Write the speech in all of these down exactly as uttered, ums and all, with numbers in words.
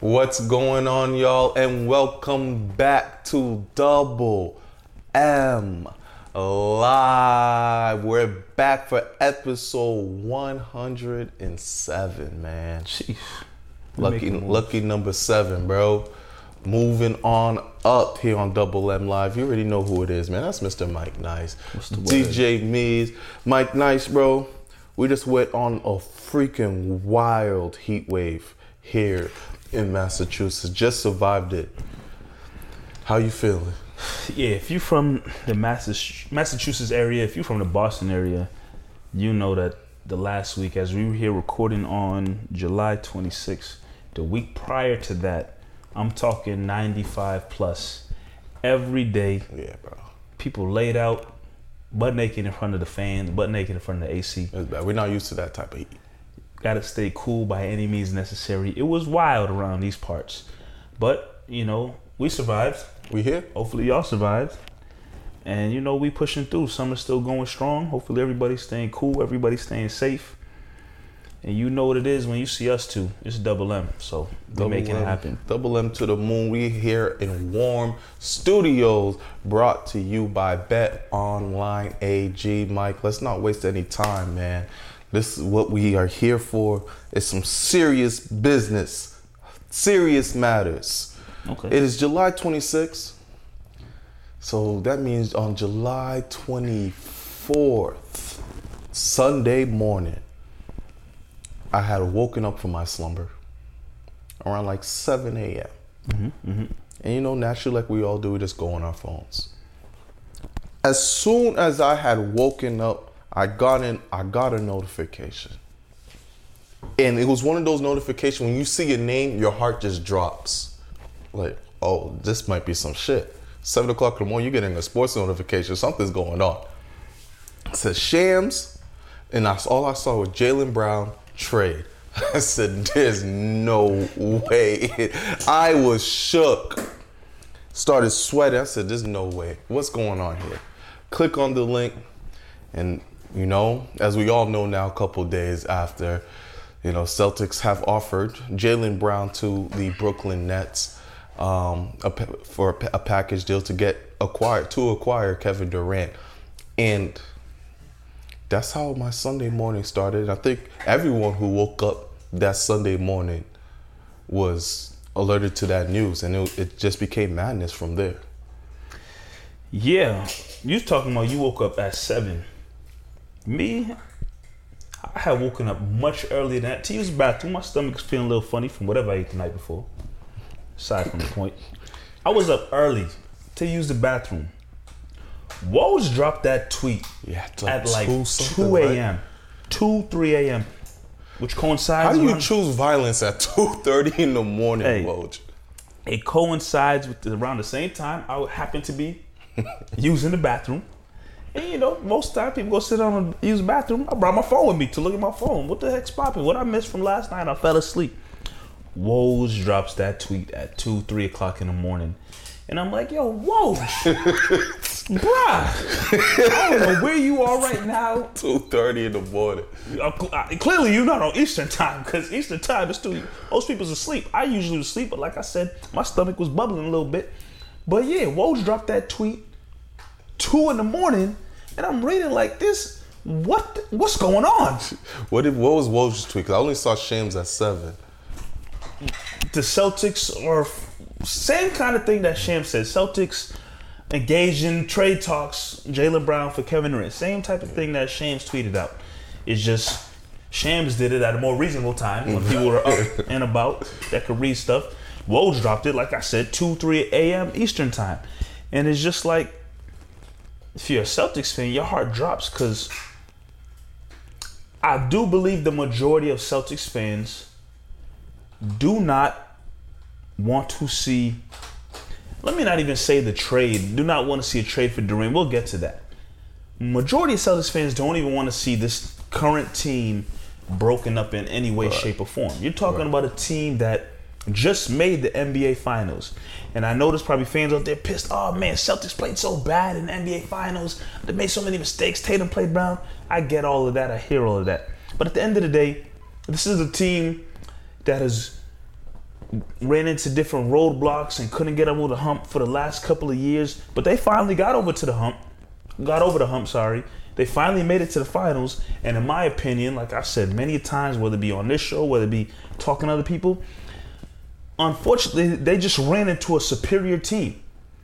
What's going on, y'all? And welcome back to Double M Live. We're back for episode one hundred seven, man. Jeez. Lucky, lucky number seven, bro. Moving on up here on Double M Live. You already know who it is, man. That's Mister Mike Nice. D J Mees. Mike Nice, bro. We just went on a freaking wild heat wave here in Massachusetts. Just survived it. How you feeling? Yeah, if you're from the Massachusetts area, if you're from the Boston area, you know that the last week, as we were here recording on July twenty-sixth, the week prior to that, I'm talking ninety-five plus every day. Yeah, bro. People laid out, butt naked in front of the fans, butt naked in front of the A C. It's bad. We're not used to that type of heat. Got to stay cool by any means necessary. It was wild around these parts. But, you know, we survived. We here? Hopefully y'all survived. And, you know, we pushing through. Summer's still going strong. Hopefully everybody's staying cool. Everybody's staying safe. And you know what it is when you see us too. It's Double M. So we're making it happen. Double M to the moon. We here in warm studios, brought to you by Bet Online A G. Mike, let's not waste any time, man. This is what we are here for. It's some serious business, serious matters. Okay. It is July twenty-sixth. So that means on July twenty-fourth, Sunday morning, I had woken up from my slumber around like seven a.m. Mm-hmm, mm-hmm. And you know, naturally, like we all do, we just go on our phones. As soon as I had woken up, I got in, I got a notification. And it was one of those notifications when you see a name, your heart just drops. Like, oh, this might be some shit. Seven o'clock in the morning, you're getting a sports notification. Something's going on. It says Shams, and that's all I saw was Jaylen Brown trade. I said, there's no way. I was shook. Started sweating. I said, there's no way. What's going on here? Click on the link, and you know, as we all know now, a couple days after, you know, Celtics have offered Jaylen Brown to the Brooklyn Nets um, a, for a, a package deal to get acquired, to acquire Kevin Durant. And that's how my Sunday morning started. I think everyone who woke up that Sunday morning was alerted to that news, and it, it just became madness from there. Yeah, you was talking about you woke up at seven. Me, I had woken up much earlier than that. To use the bathroom, my stomach's feeling a little funny from whatever I ate the night before. Aside from the point, I was up early to use the bathroom. Woj dropped that tweet yeah, at like two a.m., right? two, three a.m., which coincides. How do you around, choose violence at two thirty in the morning, hey, Woj? It coincides with the, around the same time I would happen to be using the bathroom. And you know, most of the time people go sit down and use the bathroom. I brought my phone with me to look at my phone. What the heck's popping? What I missed from last night? I fell asleep. Woj drops that tweet at two, three o'clock in the morning. And I'm like, yo, Woj, bruh, I don't know where you are right now. two thirty in the morning. Uh, clearly you're not on Eastern time, because Eastern time is still, most people's asleep. I usually sleep, but like I said, my stomach was bubbling a little bit. But yeah, Woj dropped that tweet two in the morning, and I'm reading like this. What what's going on? What did what was Woj's tweet? Because I only saw Shams at seven. The Celtics are same kind of thing that Shams said. Celtics engaged in trade talks. Jaylen Brown for Kevin Durant. Same type of thing that Shams tweeted out. It's just Shams did it at a more reasonable time when people were up and about that could read stuff. Woj dropped it, like I said, two, three a.m. Eastern time, and it's just like, if you're a Celtics fan, your heart drops, because I do believe the majority of Celtics fans do not want to see, let me not even say the trade, do not want to see a trade for Durant. We'll get to that. Majority of Celtics fans don't even want to see this current team broken up in any way, right. shape, or form. You're talking right. about a team that just made the N B A Finals. And I know there's probably fans out there pissed, oh man, Celtics played so bad in the N B A Finals. They made so many mistakes. Tatum played Brown. I get all of that. I hear all of that. But at the end of the day, this is a team that has ran into different roadblocks and couldn't get over the hump for the last couple of years, but they finally got over to the hump. Got over the hump, sorry. They finally made it to the finals, and in my opinion, like I said many times, whether it be on this show, whether it be talking to other people, unfortunately, they just ran into a superior team.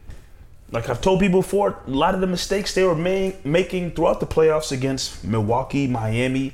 Like I've told people before, a lot of the mistakes they were ma- making throughout the playoffs against Milwaukee, Miami,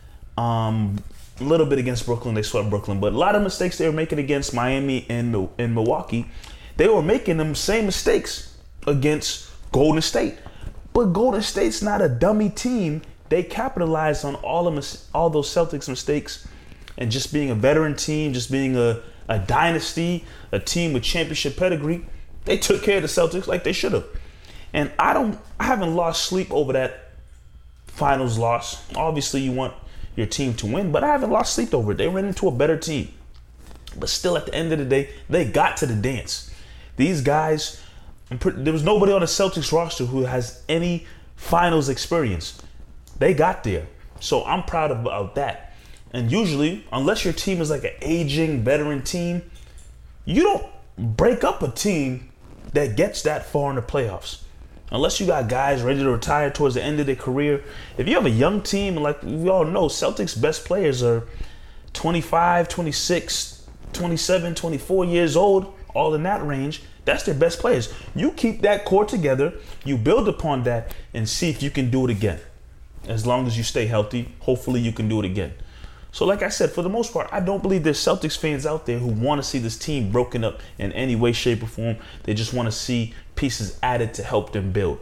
um, a little bit against Brooklyn, they swept Brooklyn, but a lot of mistakes they were making against Miami and, and Milwaukee, they were making them same mistakes against Golden State. But Golden State's not a dummy team. They capitalized on all of mis- all those Celtics mistakes, and just being a veteran team, just being a, a dynasty, a team with championship pedigree, they took care of the Celtics like they should have. And I don't, I haven't lost sleep over that finals loss. Obviously, you want your team to win, but I haven't lost sleep over it. They ran into a better team. But still, at the end of the day, they got to the dance. These guys, there was nobody on the Celtics roster who has any finals experience. They got there. So I'm proud about that. And usually, unless your team is like an aging veteran team, you don't break up a team that gets that far in the playoffs. Unless you got guys ready to retire towards the end of their career. If you have a young team, like we all know, Celtics' best players are twenty-five, twenty-six, twenty-seven, twenty-four years old, all in that range. That's their best players. You keep that core together, you build upon that, and see if you can do it again. As long as you stay healthy, hopefully you can do it again. So like I said, for the most part, I don't believe there's Celtics fans out there who want to see this team broken up in any way, shape, or form. They just want to see pieces added to help them build.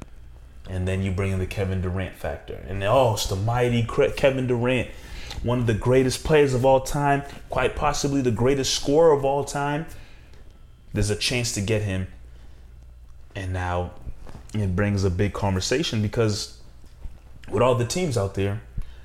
And then you bring in the Kevin Durant factor. And oh, it's the mighty Kevin Durant, one of the greatest players of all time, quite possibly the greatest scorer of all time. There's a chance to get him. And now it brings a big conversation because with all the teams out there,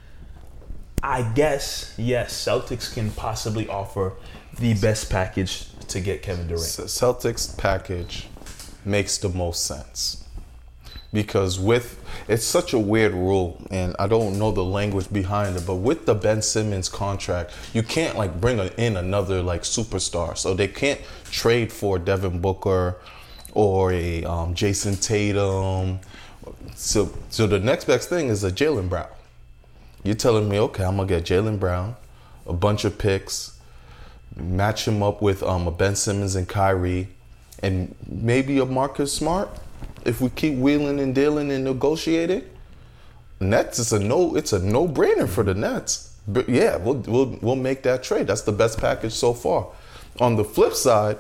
I guess, yes, Celtics can possibly offer the best package to get Kevin Durant. Celtics package makes the most sense because with, it's such a weird rule and I don't know the language behind it, but with the Ben Simmons contract, you can't like bring in another like superstar. So they can't trade for Devin Booker or a um, Jason Tatum. So, so the next best thing is a Jaylen Brown. You're telling me, okay, I'm going to get Jaylen Brown, a bunch of picks, match him up with um, a Ben Simmons and Kyrie, and maybe a Marcus Smart if we keep wheeling and dealing and negotiating. Nets is a no, it's a no-brainer for the Nets. But yeah, we'll, we'll, we'll make that trade. That's the best package so far. On the flip side,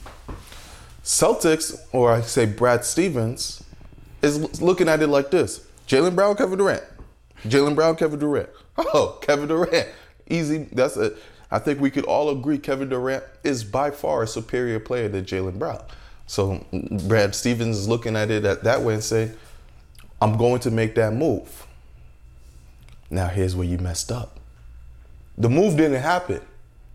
Celtics, or I say Brad Stevens, is looking at it like this. Jaylen Brown, Kevin Durant. Jaylen Brown, Kevin Durant. Oh, Kevin Durant. Easy. That's it. I think we could all agree Kevin Durant is by far a superior player than Jaylen Brown. So Brad Stevens is looking at it that way and saying, I'm going to make that move. Now here's where you messed up. The move didn't happen.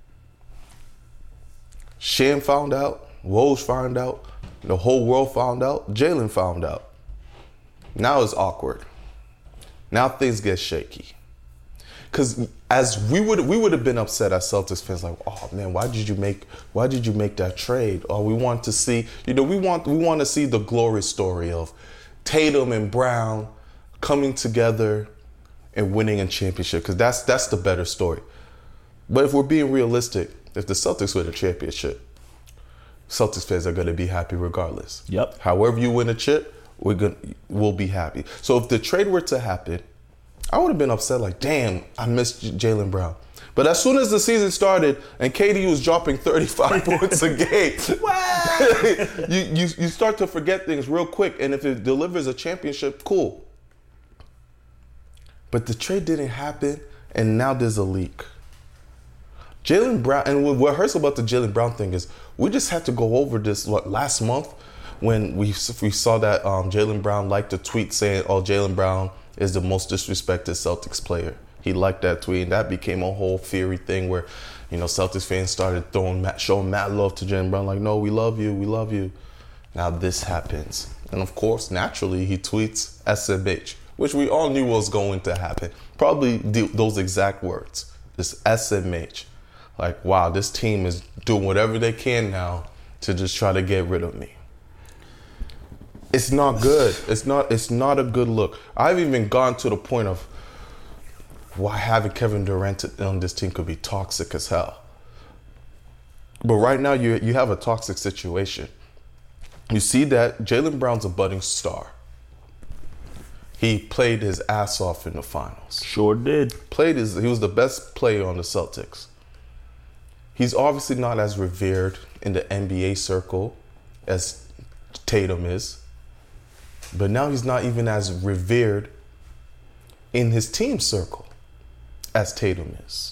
Sham found out. Woj found out. The whole world found out. Jaylen found out. Now it's awkward. Now things get shaky. Because as we would we would have been upset as Celtics fans, like, oh man, why did you make why did you make that trade? Or we want to see, you know, we want we want to see the glory story of Tatum and Brown coming together and winning a championship. Because that's that's the better story. But if we're being realistic, if the Celtics win a championship, Celtics fans are going to be happy regardless. Yep. However you win a chip, we're gonna we'll be happy. So if the trade were to happen, I would have been upset like, damn, I missed Jaylen Brown. But as soon as the season started and K D was dropping thirty-five points a game, you, you you start to forget things real quick. And if it delivers a championship, cool. But the trade didn't happen, and now there's a leak. Jaylen Brown, and what hurts about the Jaylen Brown thing is we just had to go over this what, last month when we we saw that um, Jaylen Brown liked a tweet saying, oh, Jaylen Brown is the most disrespected Celtics player. He liked that tweet, and that became a whole theory thing where, you know, Celtics fans started throwing, showing mad love to Jaylen Brown, like, no, we love you, we love you. Now this happens. And of course, naturally, he tweets S M H, which we all knew was going to happen. Probably the, those exact words, this S M H. like, wow, this team is doing whatever they can now to just try to get rid of me. It's not good. It's not. It's not a good look. I've even gone to the point of why having Kevin Durant on this team could be toxic as hell. But right now, you you have a toxic situation. You see that Jaylen Brown's a budding star. He played his ass off in the finals. Sure did. Played his. He was the best player on the Celtics. He's obviously not as revered in the N B A circle as Tatum is. But now he's not even as revered in his team circle as Tatum is.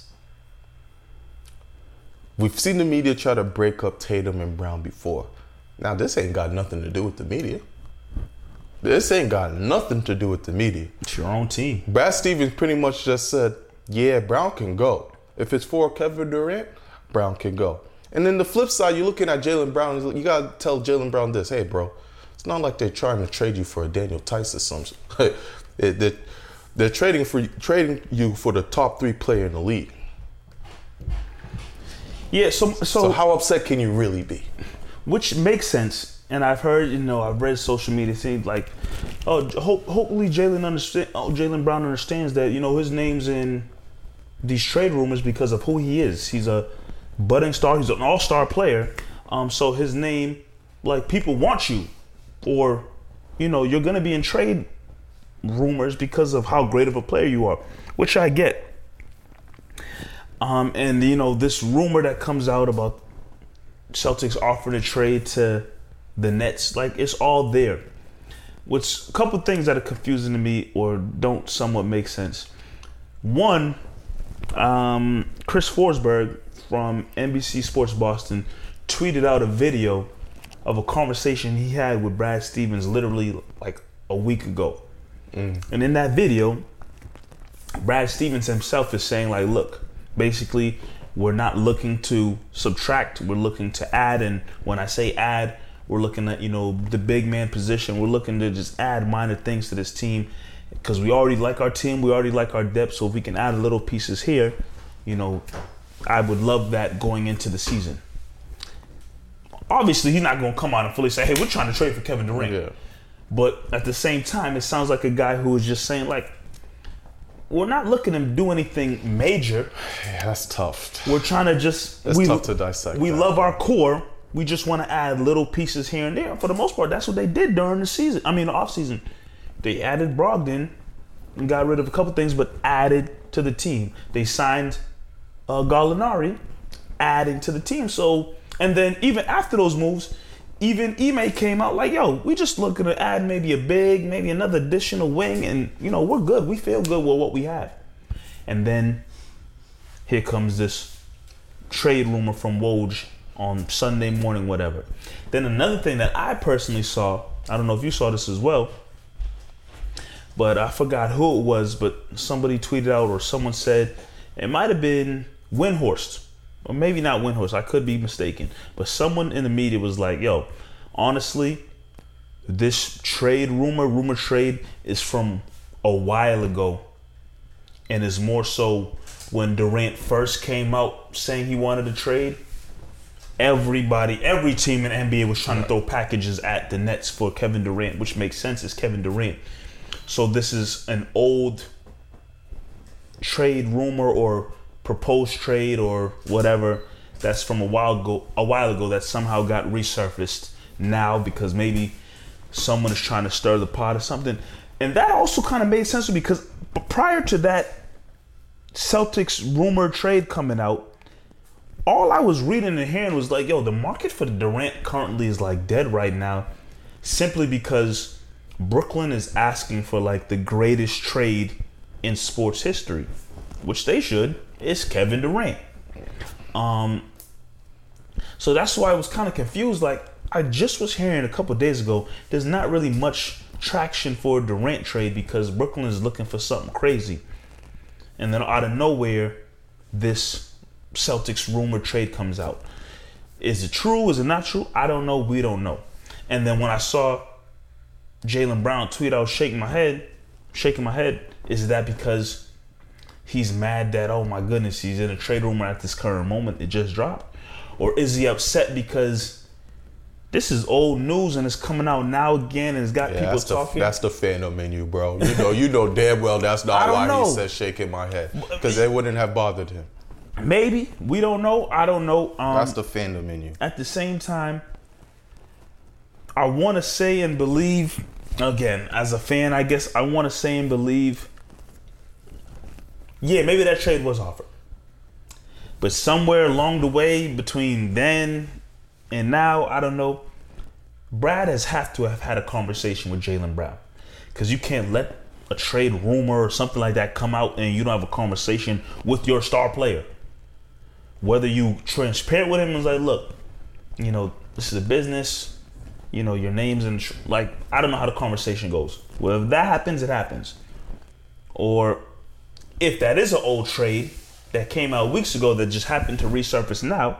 We've seen the media try to break up Tatum and Brown before. Now, this ain't got nothing to do with the media. This ain't got nothing to do with the media. It's your own team. Brad Stevens pretty much just said, yeah, Brown can go. If it's for Kevin Durant, Brown can go. And then the flip side, you're looking at Jaylen Brown. You got to tell Jaylen Brown this. Hey, bro, it's not like they're trying to trade you for a Daniel Tice or something. they're, they're trading, for, trading you for the top three player in the league. Yeah, so, so... So how upset can you really be? Which makes sense. And I've heard, you know, I've read social media saying like, oh, hope, hopefully Jaylen understand. Oh, Jaylen Brown understands that, you know, his name's in these trade rumors because of who he is. He's a budding star. He's an all-star player. Um, so his name, like, people want you, or, you know, you're gonna be in trade rumors because of how great of a player you are, which I get. Um, and you know, this rumor that comes out about Celtics offering a trade to the Nets, like, it's all there. Which, a couple things that are confusing to me or don't somewhat make sense. One, um, Chris Forsberg from N B C Sports Boston tweeted out a video of a conversation he had with Brad Stevens literally like a week ago. Mm. And in that video, Brad Stevens himself is saying, like, look, basically, we're not looking to subtract, we're looking to add. And when I say add, we're looking at, you know, the big man position. We're looking to just add minor things to this team because we already like our team. We already like our depth. So if we can add little pieces here, you know, I would love that going into the season. Obviously, he's not going to come out and fully say, hey, we're trying to trade for Kevin Durant. Yeah. But at the same time, it sounds like a guy who is just saying, like, we're not looking to do anything major. Yeah, that's tough. We're trying to just... It's we, tough to dissect. We that. love our core. We just want to add little pieces here and there. For the most part, that's what they did during the season. I mean, the offseason. They added Brogdon and got rid of a couple things, but added to the team. They signed uh, Gallinari, adding to the team. So, and then even after those moves, even Ime came out like, yo, we just looking to add maybe a big, maybe another additional wing, and, you know, we're good. We feel good with what we have. And then here comes this trade rumor from Woj on Sunday morning, whatever. Then another thing that I personally saw, I don't know if you saw this as well, but I forgot who it was, but somebody tweeted out or someone said, it might have been Windhorst, or maybe not Windhorst, I could be mistaken, but someone in the media was like, yo, honestly, this trade rumor, rumor trade is from a while ago, and is more so when Durant first came out saying he wanted to trade. Everybody, every team in the N B A was trying to throw packages at the Nets for Kevin Durant, which makes sense. It's Kevin Durant. So this is an old trade rumor or proposed trade or whatever that's from a while ago, a while ago that somehow got resurfaced now because maybe someone is trying to stir the pot or something. And that also kind of made sense to me because prior to that Celtics rumor trade coming out, all I was reading and hearing was like, yo, the market for Durant currently is like dead right now simply because Brooklyn is asking for like the greatest trade in sports history, which they should. It's Kevin Durant. Um, so that's why I was kind of confused. Like, I just was hearing a couple of days ago, there's not really much traction for a Durant trade because Brooklyn is looking for something crazy. And then out of nowhere, this Celtics rumor trade comes out. Is it true? Is it not true? I don't know. We don't know. And then when I saw Jaylen Brown tweet, I was shaking my head, shaking my head. Is that because he's mad that, oh my goodness, he's in a trade rumor at this current moment, it just dropped? Or is he upset because this is old news and it's coming out now again and it's got Yeah, people that's talking? The, that's the fandom in you, bro. You know, you know damn well that's not why know. he said shaking my head. Because they wouldn't have bothered him. Maybe. We don't know. I don't know. Um, That's the fandom in you. At the same time, I want to say and believe, again, as a fan, I guess I want to say and believe, yeah, maybe that trade was offered. But somewhere along the way, between then and now, I don't know, Brad has have to have had a conversation with Jaylen Brown. Because you can't let a trade rumor or something like that come out and you don't have a conversation with your star player. Whether you transparent with him and was like, look, you know, this is a business, you know, your name's in, tr- like, I don't know how the conversation goes. Well, if that happens, it happens. Or if that is an old trade that came out weeks ago that just happened to resurface now,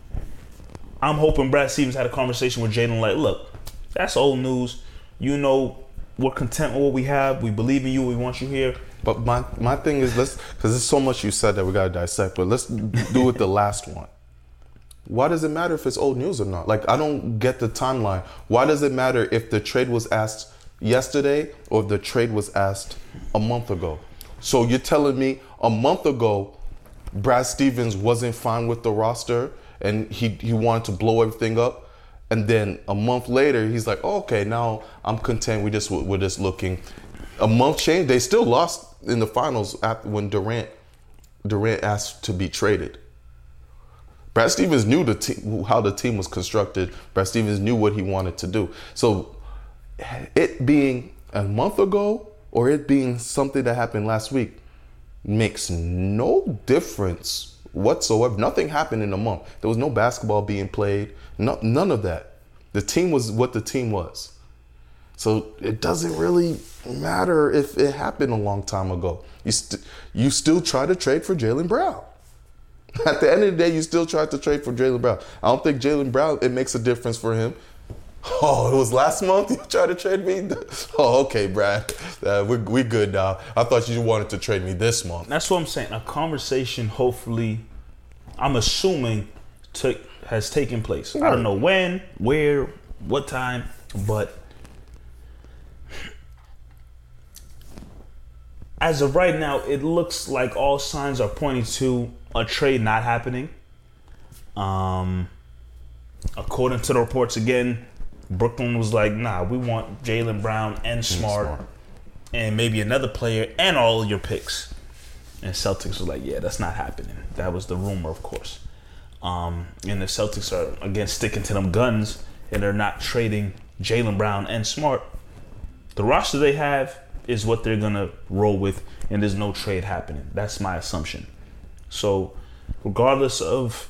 I'm hoping Brad Stevens had a conversation with Jaylen like, look, that's old news. You know, we're content with what we have. We believe in you. We want you here. But my, my thing is, let's, because there's so much you said that we got to dissect, but let's do with the last one. Why does it matter if it's old news or not? Like, I don't get the timeline. Why does it matter if the trade was asked yesterday or if the trade was asked a month ago? So you're telling me a month ago, Brad Stevens wasn't fine with the roster and he, he wanted to blow everything up. And then a month later, he's like, oh, okay, now I'm content. We just, we're just looking. A month change, they still lost in the finals after when Durant Durant asked to be traded. Brad Stevens knew the team, how the team was constructed. Brad Stevens knew what he wanted to do. So it being a month ago or it being something that happened last week makes no difference whatsoever. Nothing happened in a month. There was no basketball being played. No, none of that. The team was what the team was. So it doesn't really matter if it happened a long time ago. You, st- you still try to trade for Jaylen Brown. At the end of the day, you still try to trade for Jaylen Brown. I don't think Jaylen Brown, it makes a difference for him. Oh, it was last month you tried to trade me? Oh, okay, Brad. Uh, we're, we good now. I thought you wanted to trade me this month. That's what I'm saying. A conversation, hopefully, I'm assuming, took has taken place. Right. I don't know when, where, what time, but as of right now, it looks like all signs are pointing to a trade not happening. Um, according to the reports, again, Brooklyn was like, nah, we want Jaylen Brown and Smart, Smart and maybe another player and all your picks. And Celtics was like, yeah, that's not happening. That was the rumor, of course. Um, and the Celtics are, again, sticking to them guns, and they're not trading Jaylen Brown and Smart. The roster they have is what they're going to roll with, and there's no trade happening. That's my assumption. So regardless of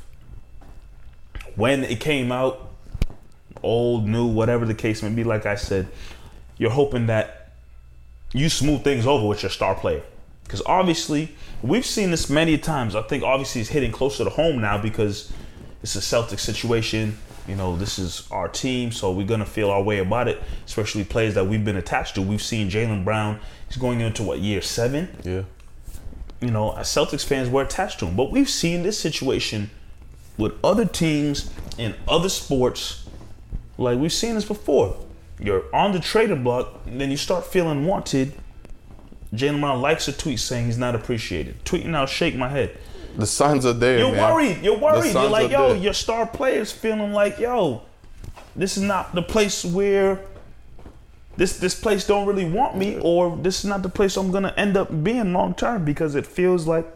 when it came out, old, new, whatever the case may be, like I said, you're hoping that you smooth things over with your star player. Because obviously, we've seen this many times. I think obviously it's hitting closer to home now because it's a Celtics situation. You know, this is our team, so we're going to feel our way about it, especially players that we've been attached to. We've seen Jaylen Brown. He's going into, what, year seven? Yeah. You know, as Celtics fans, we're attached to him. But we've seen this situation with other teams in other sports. Like, we've seen this before. You're on the trading block, and then you start feeling wanted. Jaylen Brown likes a tweet saying he's not appreciated. Tweeting out, shake my head. The signs are there, You're man. worried. You're worried. You're like, yo, there. your star players feeling like, yo, this is not the place where this this place don't really want me, or this is not the place I'm gonna end up being long term, because it feels like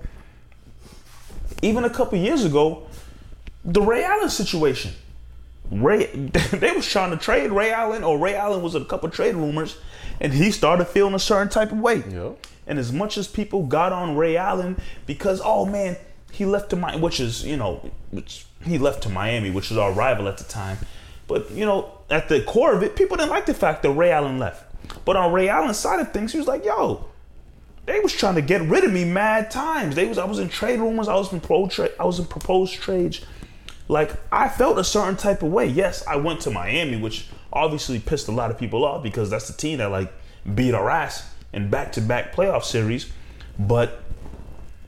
even a couple years ago, the Ray Allen situation. Ray, they was trying to trade Ray Allen, or Ray Allen was in a couple trade rumors, and he started feeling a certain type of way. Yeah. And as much as people got on Ray Allen because, oh man, he left to Miami, which is, you know, which he left to Miami, which was our rival at the time. But, you know, at the core of it, people didn't like the fact that Ray Allen left. But on Ray Allen's side of things, he was like, yo, they was trying to get rid of me mad times. They was I was in trade rumors, I was in pro trade, I was in proposed trades. Like, I felt a certain type of way. Yes, I went to Miami, which obviously pissed a lot of people off because that's the team that, like, beat our ass in back-to-back playoff series. But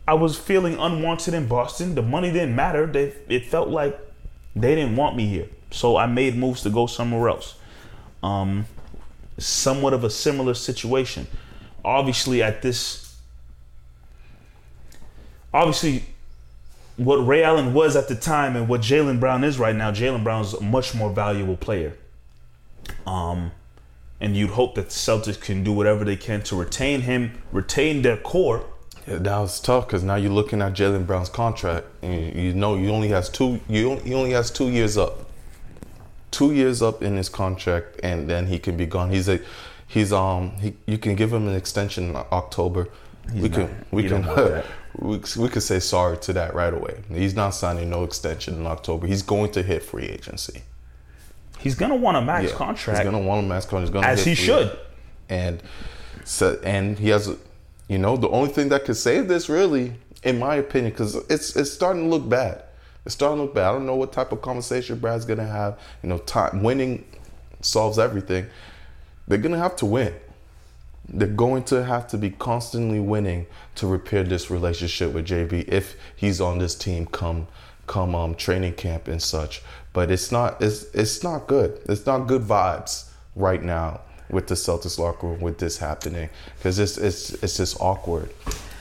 I was feeling unwanted in Boston. The money didn't matter. They, it felt like they didn't want me here. So I made moves to go somewhere else. Um, somewhat of a similar situation. Obviously, at this, obviously, what Ray Allen was at the time and what Jaylen Brown is right now, Jaylen Brown's a much more valuable player. Um, and you'd hope that the Celtics can do whatever they can to retain him, retain their core. Yeah, that was tough because now you're looking at Jaylen Brown's contract, and you, you know he only has two. You he only has two years up. Two years up in his contract, and then he can be gone. He's a, he's um, he, you can give him an extension in October. He's we not, can, we can, we, we could say sorry to that right away. He's not signing no extension in October. He's going to hit free agency. He's gonna want a max Yeah, contract. He's gonna want a max contract. He's gonna as hit he free should. agent. And so, and he has, you know, the only thing that could save this, really, in my opinion, because it's it's starting to look bad. It's starting to look bad. I don't know what type of conversation Brad's gonna have. You know, time winning solves everything. They're gonna have to win. They're going to have to be constantly winning to repair this relationship with J B if he's on this team come come um training camp and such. But it's not it's it's not good. It's not good vibes right now with the Celtics locker room with this happening, because it's it's it's just awkward.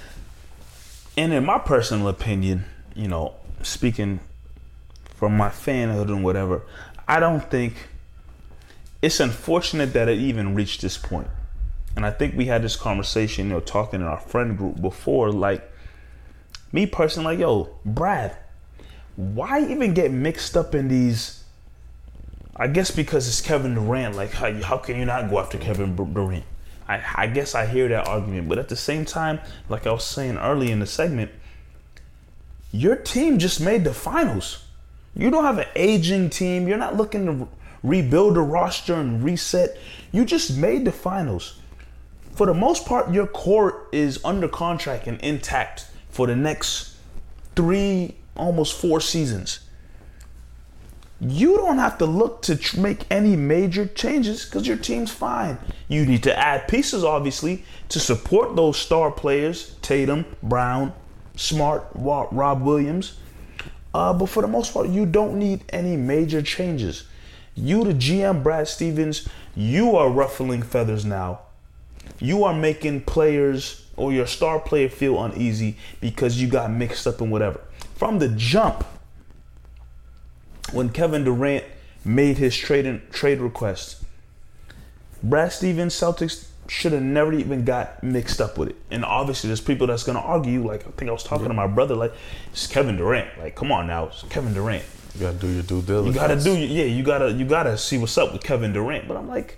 And in my personal opinion, you know, speaking from my fanhood and whatever, I don't think it's unfortunate that it even reached this point. And I think we had this conversation, you know, talking in our friend group before, like, me personally, like, yo, Brad, why even get mixed up in these? I guess because it's Kevin Durant. Like, how, how can you not go after Kevin Durant? I, I guess I hear that argument. But at the same time, like I was saying early in the segment, your team just made the finals. You don't have an aging team. You're not looking to rebuild a roster and reset. You just made the finals. For the most part, your core is under contract and intact for the next three, almost four seasons. You don't have to look to tr- make any major changes because your team's fine. You need to add pieces, obviously, to support those star players, Tatum, Brown, Smart, Rob Williams. Uh, but for the most part, you don't need any major changes. You, the G M, Brad Stevens, you are ruffling feathers now. You are making players or your star player feel uneasy because you got mixed up in whatever. From the jump, when Kevin Durant made his trade in, trade request, Brad Stevens, Celtics should have never even got mixed up with it. And obviously there's people that's going to argue, like I think I was talking yeah. to my brother, like, it's Kevin Durant. Like, come on now, it's Kevin Durant. You got to do your due diligence. You got to do, yeah, you got to you got to see what's up with Kevin Durant. But I'm like,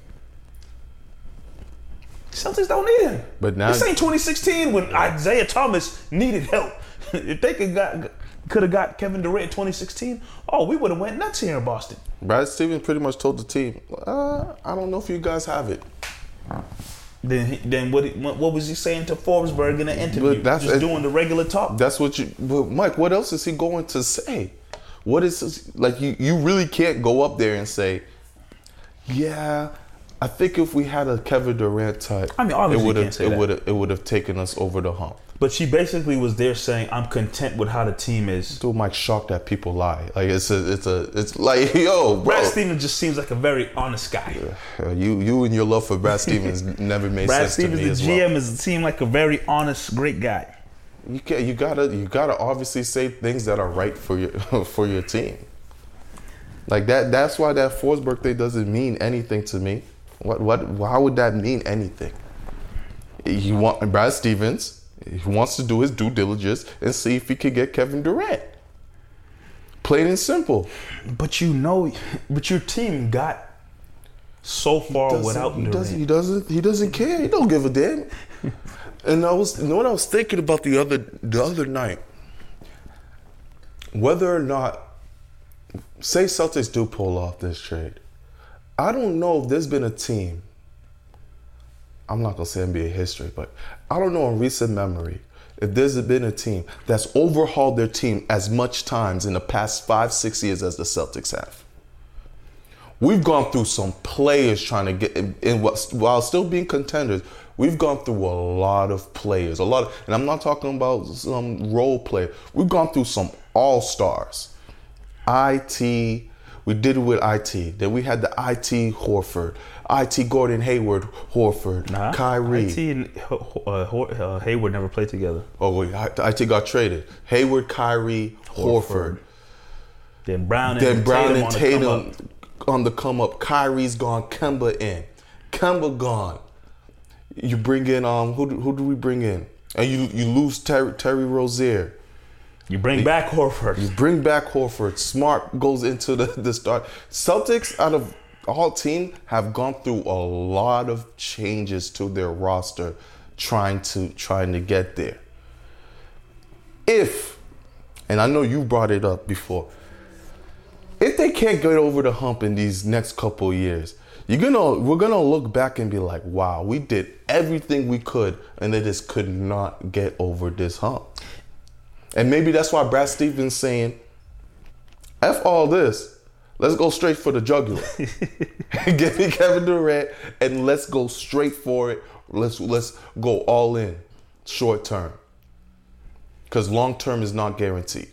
Celtics don't need him. But now this ain't twenty sixteen when Isaiah Thomas needed help. If they could got could have got Kevin Durant in twenty sixteen, oh, we would have went nuts here in Boston. Brad Stevens pretty much told the team, uh, I don't know if you guys have it. Then, he, then what? What was he saying to Forsberg in the interview? That's, Just it, doing the regular talk. That's what you. But Mike, what else is he going to say? What is this, like? You you really can't go up there and say, yeah, I think if we had a Kevin Durant type, I mean, obviously, it would you have can't say it that. would have it would have taken us over the hump. But she basically was there saying, "I'm content with how the team is." Dude, Mike's shocked that people lie. Like it's a, it's a, it's like yo, bro. Brad Stevens just seems like a very honest guy. Uh, you, you and your love for Brad Stevens never made Brad sense Stevens, to me the as G M, well. is seem like a very honest, great guy. You can, you gotta, you gotta obviously say things that are right for your, for your team. Like that. That's why that Forsberg thing doesn't mean anything to me. What, what? How would that mean anything? You want Brad Stevens. He wants to do his due diligence and see if he could get Kevin Durant. Plain and simple. But you know, but your team got so far without he Durant. Doesn't, he doesn't. He doesn't care. He don't give a damn. And I was, you know what I was thinking about the other, the other night. Whether or not, say Celtics do pull off this trade, I don't know if there's been a team. I'm not gonna say N B A history, but I don't know in recent memory if there's been a team that's overhauled their team as much times in the past five, six years as the Celtics have. We've gone through some players trying to get in, in while still being contenders. We've gone through a lot of players, a lot of, and I'm not talking about some role player. We've gone through some all-stars. I T, we did it with I T. Then we had the I T Horford, I T Gordon Hayward Horford, nah, Kyrie. I T and uh, Hor- uh, Hayward never played together. Oh wait, I T got traded. Hayward, Kyrie, Horford. Horford. Then Brown and Then Brown Tatum and on the Tatum come up. on the come up. Kyrie's gone. Kemba in. Kemba gone. You bring in um who do, who do we bring in? And you you lose Terry, Terry Rozier. You bring back Horford. You bring back Horford. Smart goes into the, the start. Celtics out of all team have gone through a lot of changes to their roster trying to trying to get there. If, and I know you brought it up before, if they can't get over the hump in these next couple of years, you're gonna we're gonna look back and be like, wow, we did everything we could and they just could not get over this hump. And maybe that's why Brad Stevens saying, F all this, let's go straight for the jugular. Give me Kevin Durant and let's go straight for it. Let's let's go all in short term. Because long term is not guaranteed.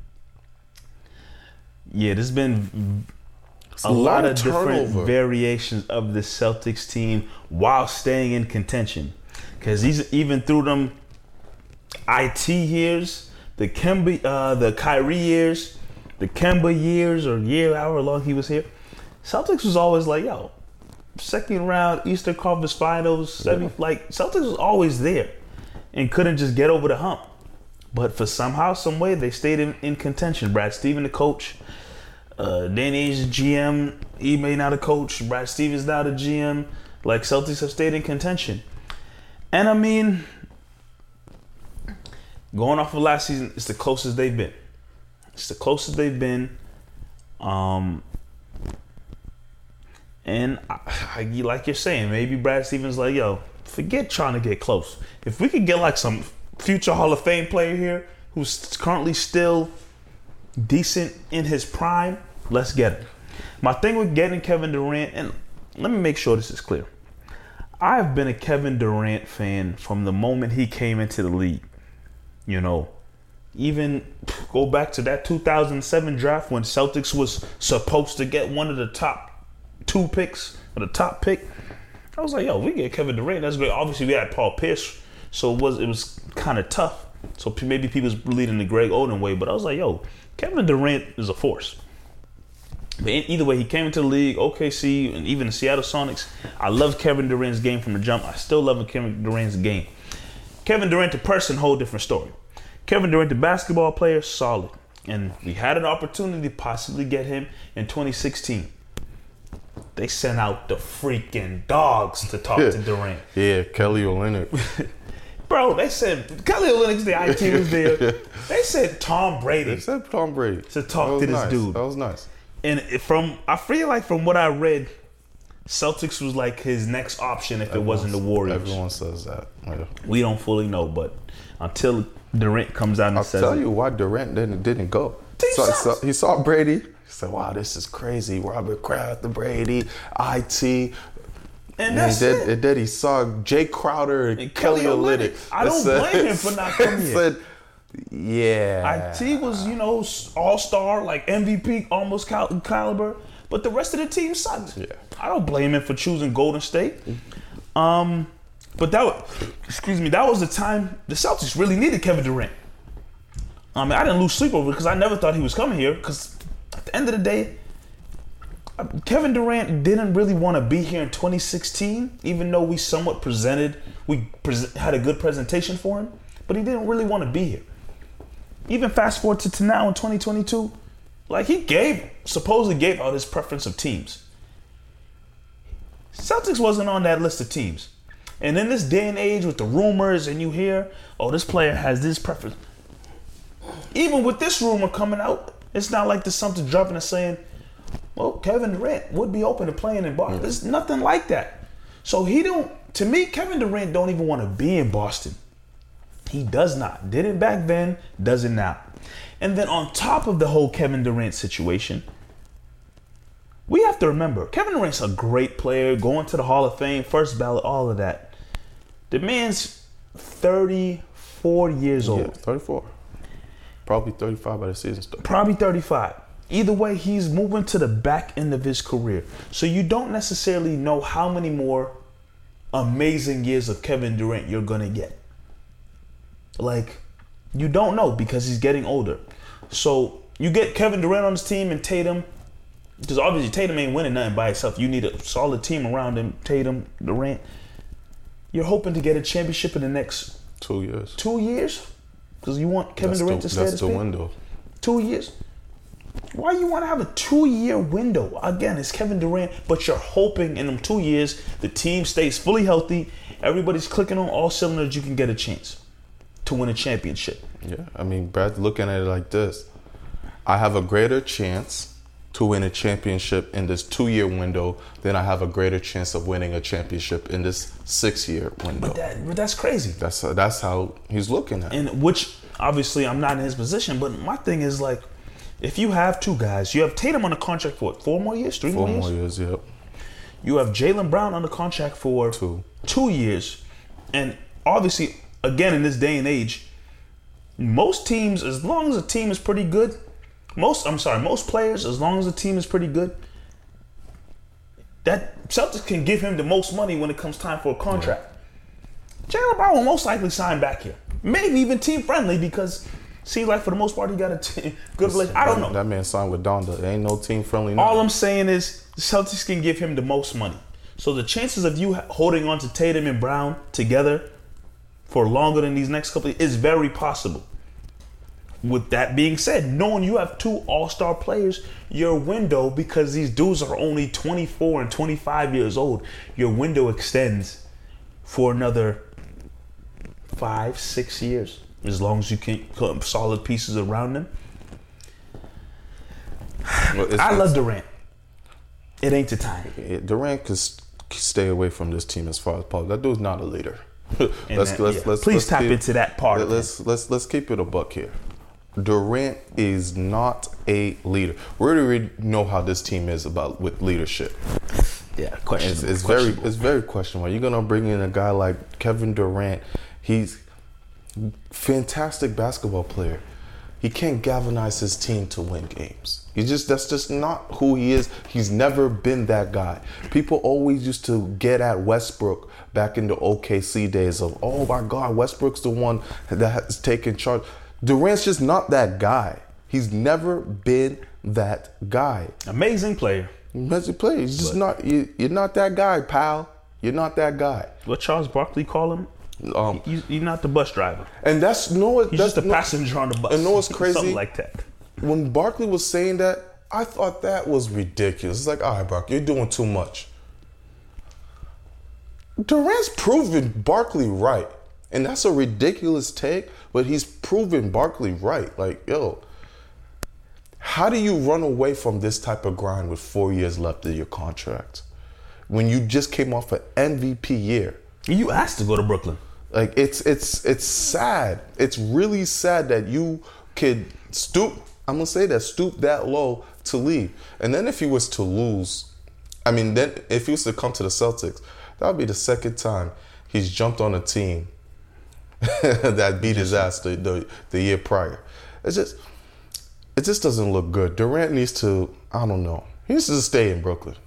Yeah, there's been It's a lot of turnover. different variations of the Celtics team while staying in contention. Because he's even through them I T years, the Kemba, uh, the Kyrie years, the Kemba years, or year, however long he was here, Celtics was always like, yo, second round Eastern Conference Finals, semi, like Celtics was always there and couldn't just get over the hump. But for somehow, some way, they stayed in, in contention. Brad Stevens, the coach, uh, Danny Ainge, the G M, he may not a coach. Brad Stevens now the G M. Like Celtics have stayed in contention, and I mean, going off of last season, it's the closest they've been. It's the closest they've been. Um, and I, I, like you're saying, maybe Brad Stevens like, yo, forget trying to get close. If we could get like some future Hall of Fame player here who's currently still decent in his prime, let's get him. My thing with getting Kevin Durant, and let me make sure this is clear. I've been a Kevin Durant fan from the moment he came into the league. You know, even go back to that two thousand seven draft when Celtics was supposed to get one of the top two picks, or the top pick. I was like, yo, we get Kevin Durant, that's great. Obviously, we had Paul Pierce, so it was it was kind of tough. So maybe people was leading the Greg Oden way, but I was like, yo, Kevin Durant is a force. But either way, he came into the league, O K C, and even the Seattle Sonics. I love Kevin Durant's game from the jump. I still love Kevin Durant's game. Kevin Durant, the person, whole different story. Kevin Durant, the basketball player, solid. And we had an opportunity to possibly get him in twenty sixteen. They sent out the freaking dogs to talk Yeah. to Durant. Yeah, Kelly Olynyk. Bro, they said Kelly Olynyk's the I T was there. They said Tom Brady Except Tom Brady. to talk That to was this nice. dude. That was nice. And it- from I feel like from what I read, Celtics was like his next option if it wasn't the Warriors. Everyone says that. Yeah. We don't fully know, but until Durant comes out and I'll says tell it. you why Durant didn't didn't go. He So, sucks. so he saw Brady. He said, "Wow, this is crazy." Robert Kraft, the Brady, I T. and And that's then, it. and then he saw Jay Crowder and, And Kelly Kelly Olynyk. Olynyk. I It don't blame him for not coming here. said, yeah. I T was, you know, all star, like M V P, almost cal- caliber, but the rest of the team sucked. Yeah. I don't blame him for choosing Golden State. Um, but that, was, excuse me, that was the time the Celtics really needed Kevin Durant. I mean, I didn't lose sleep over it because I never thought he was coming here. Because at the end of the day, Kevin Durant didn't really want to be here in twenty sixteen, even though we somewhat presented, we pres had a good presentation for him, but he didn't really want to be here. Even fast forward to, to now in twenty twenty-two, like he gave, supposedly gave out his preference of teams. Celtics wasn't on that list of teams. And in this day and age with the rumors and you hear, oh, this player has this preference. Even with this rumor coming out, it's not like there's something dropping and saying, well, Kevin Durant would be open to playing in Boston. There's nothing like that. So he don't, to me, Kevin Durant don't even want to be in Boston. He does not. Did it back then, does it now. And then on top of the whole Kevin Durant situation, we have to remember, Kevin Durant's a great player, going to the Hall of Fame, first ballot, all of that. The man's thirty-four years old. Yeah, thirty-four. Probably thirty-five by the season start. Probably thirty-five. Either way, he's moving to the back end of his career. So you don't necessarily know how many more amazing years of Kevin Durant you're going to get. Like, you don't know because he's getting older. So you get Kevin Durant on his team and Tatum, because obviously Tatum ain't winning nothing by himself. You need a solid team around him, Tatum, Durant. You're hoping to get a championship in the next two years. Two years? Because you want Kevin that's Durant the, to stay at That's his the peak? window. Two years? Why you want to have a two-year window? Again, it's Kevin Durant, but you're hoping in them two years the team stays fully healthy, everybody's clicking on all cylinders, you can get a chance to win a championship. Yeah, I mean, Brad's looking at it like this. I have a greater chance to win a championship in this two-year window than I have a greater chance of winning a championship in this six-year window. But, that, but that's crazy. That's that's how he's looking at it. And which, obviously, I'm not in his position, but my thing is like, if you have two guys, you have Tatum on a contract for what, four more years, three Four more years? more years, yep. You have Jaylen Brown on the contract for Two. two years. And obviously, again, in this day and age, most teams, as long as a team is pretty good, most, I'm sorry, most players, as long as the team is pretty good, that Celtics can give him the most money when it comes time for a contract. Yeah. Jaylen Brown will most likely sign back here. Maybe even team friendly because, see, like for the most part, he got a t- good relationship. I don't know. That man signed with Donda. There ain't no team friendly now. All I'm saying is the Celtics can give him the most money. So the chances of you holding on to Tatum and Brown together for longer than these next couple of years is very possible. With that being said, knowing you have two all-star players, your window, because these dudes are only twenty-four and twenty-five years old, your window extends for another five, six years. As long as you can put solid pieces around them. Well, it's, I it's, love Durant. It ain't the time. It, Durant could stay away from this team as far as possible. That dude's not a leader. let's, that, let's, yeah. let's, Please let's tap keep, into that part. Let, let's let's let's keep it a buck here. Durant is not a leader. We already know how this team is about with leadership. Yeah, question. It's, it's very it's very questionable. You're gonna bring in a guy like Kevin Durant. He's fantastic basketball player. He can't galvanize his team to win games. He just that's just not who he is. He's never been that guy. People always used to get at Westbrook back in the O K C days of, oh my God, Westbrook's the one that has taken charge. Durant's just not that guy. He's never been that guy. Amazing player. Amazing player. He's just But- not. You, you're not that guy, pal. You're not that guy. What Charles Barkley call him? Um, You, you're not the bus driver. and that's no. what- He's that's just a no, passenger on the bus. and know what's crazy? Something like that. When Barkley was saying that, I thought that was ridiculous. It's like, all right, Barkley, you're doing too much. Durant's proven Barkley right. And that's a ridiculous take, but he's proven Barkley right. Like, yo, how do you run away from this type of grind with four years left of your contract when you just came off an M V P year? You asked to go to Brooklyn. Like, it's it's it's sad. It's really sad that you could stoop, I'm gonna say that, stoop that low to leave. And then if he was to lose, I mean, then if he was to come to the Celtics, that would be the second time he's jumped on a team that beat his ass the, the the year prior. It's just it just doesn't look good. Durant needs to, I don't know, he needs to stay in Brooklyn.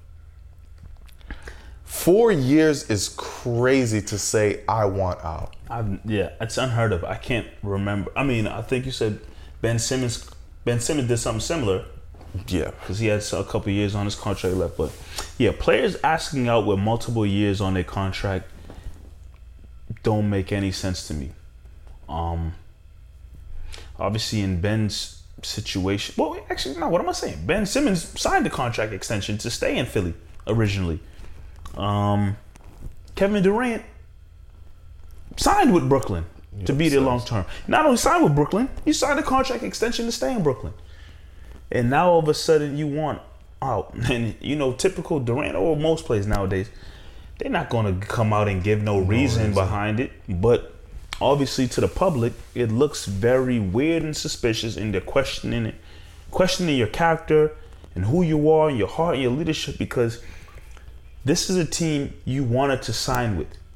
Four years is crazy to say I want out. I've, yeah, it's unheard of. I can't remember. I mean, I think you said Ben Simmons. Ben Simmons did something similar Yeah. because he had a couple years on his contract left. But yeah, players asking out with multiple years on their contract don't make any sense to me. Um, obviously, in Ben's situation, well, actually, no. What am I saying? Ben Simmons signed a contract extension to stay in Philly originally. Um, Kevin Durant signed with Brooklyn to be there long term. Not only signed with Brooklyn, you signed a contract extension to stay in Brooklyn. And now all of a sudden you want out. And you know, typical Durant or most players nowadays, they're not going to come out and give no, no reason, reason behind it. But obviously to the public, it looks very weird and suspicious, and they're questioning it, questioning your character and who you are and your heart and your leadership, because this is a team you wanted to sign with.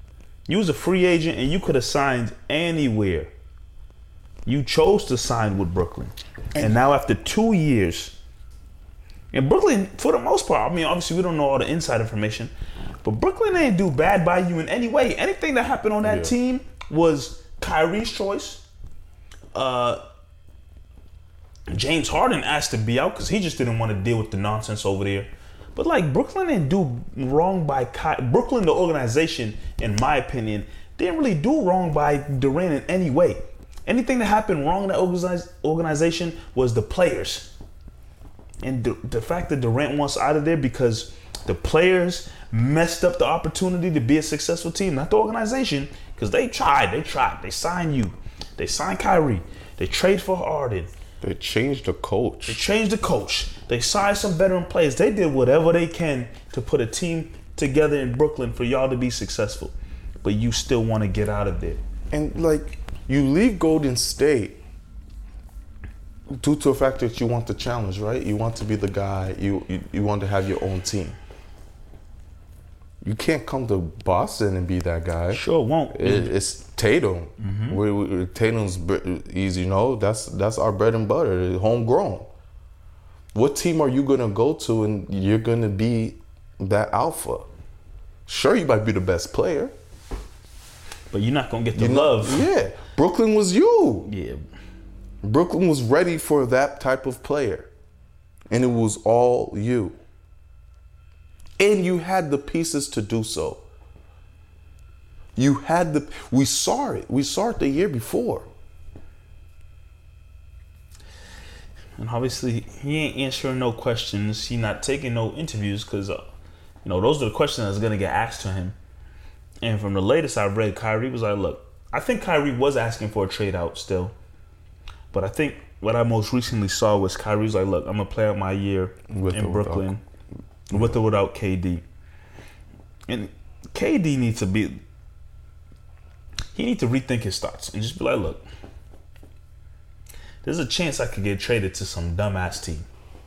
You was a free agent and you could have signed anywhere. You chose to sign with Brooklyn. And, and now after two years, and Brooklyn, for the most part, I mean, obviously we don't know all the inside information, but Brooklyn ain't do bad by you in any way. Anything that happened on that yeah. team was Kyrie's choice. Uh, James Harden asked to be out because he just didn't want to deal with the nonsense over there. But like Brooklyn didn't do wrong by Ky- Brooklyn, the organization, in my opinion, didn't really do wrong by Durant in any way. Anything that happened wrong in that organiz- organization was the players. And the, the fact that Durant wants out of there because the players messed up the opportunity to be a successful team, not the organization, because they tried, they tried. They signed you. They signed Kyrie. They trade for Harden. They changed the coach. They changed the coach. They signed some veteran players. They did whatever they can to put a team together in Brooklyn for y'all to be successful. But you still want to get out of there. And like, you leave Golden State due to the fact that you want the challenge, right? You want to be the guy. You you, you want to have your own team. You can't come to Boston and be that guy. Sure won't. It, it's Tatum. Mm-hmm. we, we, Tatum's easy, you know. That's that's our bread and butter. Homegrown. What team are you gonna go to and you're gonna be that alpha? Sure, you might be the best player, but you're not gonna get the you love. Know, yeah, Brooklyn was you. Yeah, Brooklyn was ready for that type of player, and it was all you. And you had the pieces to do so. You had the, we saw it. We saw it the year before. And obviously, he ain't answering no questions. He not taking no interviews because, uh, you know, those are the questions that's going to get asked to him. And from the latest I read, Kyrie was like, look, I think Kyrie was asking for a trade out still. But I think what I most recently saw was Kyrie was like, look, I'm going to play out my year with in Brooklyn. With or without K D. And K D needs to be, he needs to rethink his thoughts and just be like, look, there's a chance I could get traded to some dumbass team.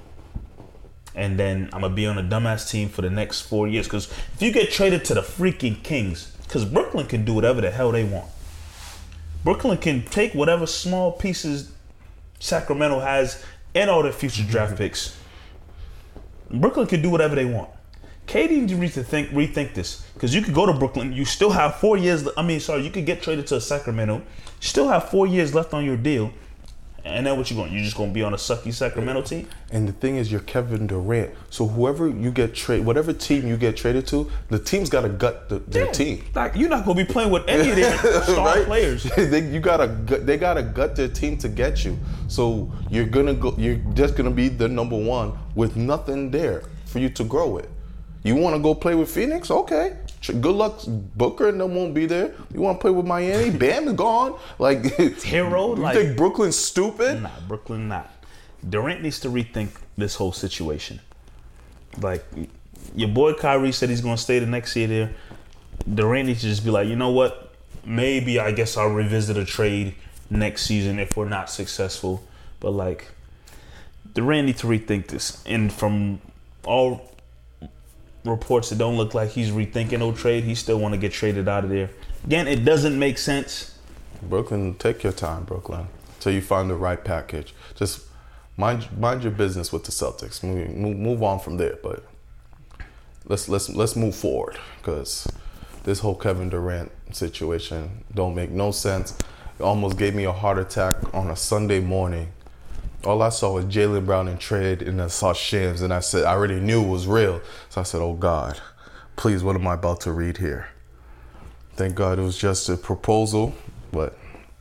And then I'm going to be on a dumbass team for the next four years. Because if you get traded to the freaking Kings, because Brooklyn can do whatever the hell they want. Brooklyn can take whatever small pieces Sacramento has and all their future draft picks. Brooklyn can do whatever they want. K D needs to rethink, rethink this. Because you could go to Brooklyn. You still have four years. I mean, sorry, you could get traded to Sacramento. You still have four years left on your deal. And then what you going? You're just going to be on a sucky Sacramento team? And the thing is, you're Kevin Durant. So whoever you get traded, whatever team you get traded to, the team's got to gut the, their yeah, team. Like, you're not going to be playing with any of their star right? players. they, you gotta, they got to gut their team to get you. So you're gonna go. You're just gonna be the number one with nothing there for you to grow it. You want to go play with Phoenix? Okay. Good luck, Booker and them won't be there. You want to play with Miami? Bam is gone. Like, Hero. You like, think Brooklyn's stupid? Nah, Brooklyn not. Durant needs to rethink this whole situation. Like, your boy Kyrie said he's going to stay the next year there. Durant needs to just be like, you know what? Maybe I guess I'll revisit a trade next season if we're not successful. But like, Durant needs to rethink this. And from all reports that don't look like he's rethinking no trade, he still want to get traded out of there. Again, it doesn't make sense. Brooklyn, take your time, Brooklyn, till you find the right package. Just mind mind your business with the Celtics. Move move, move on from there, but let's let's let's move forward because this whole Kevin Durant situation don't make no sense. It almost gave me a heart attack on a Sunday morning. All I saw was Jaylen Brown in trade, and I saw Shams, and I said, I already knew it was real. So I said, oh God, please, what am I about to read here? Thank God it was just a proposal, but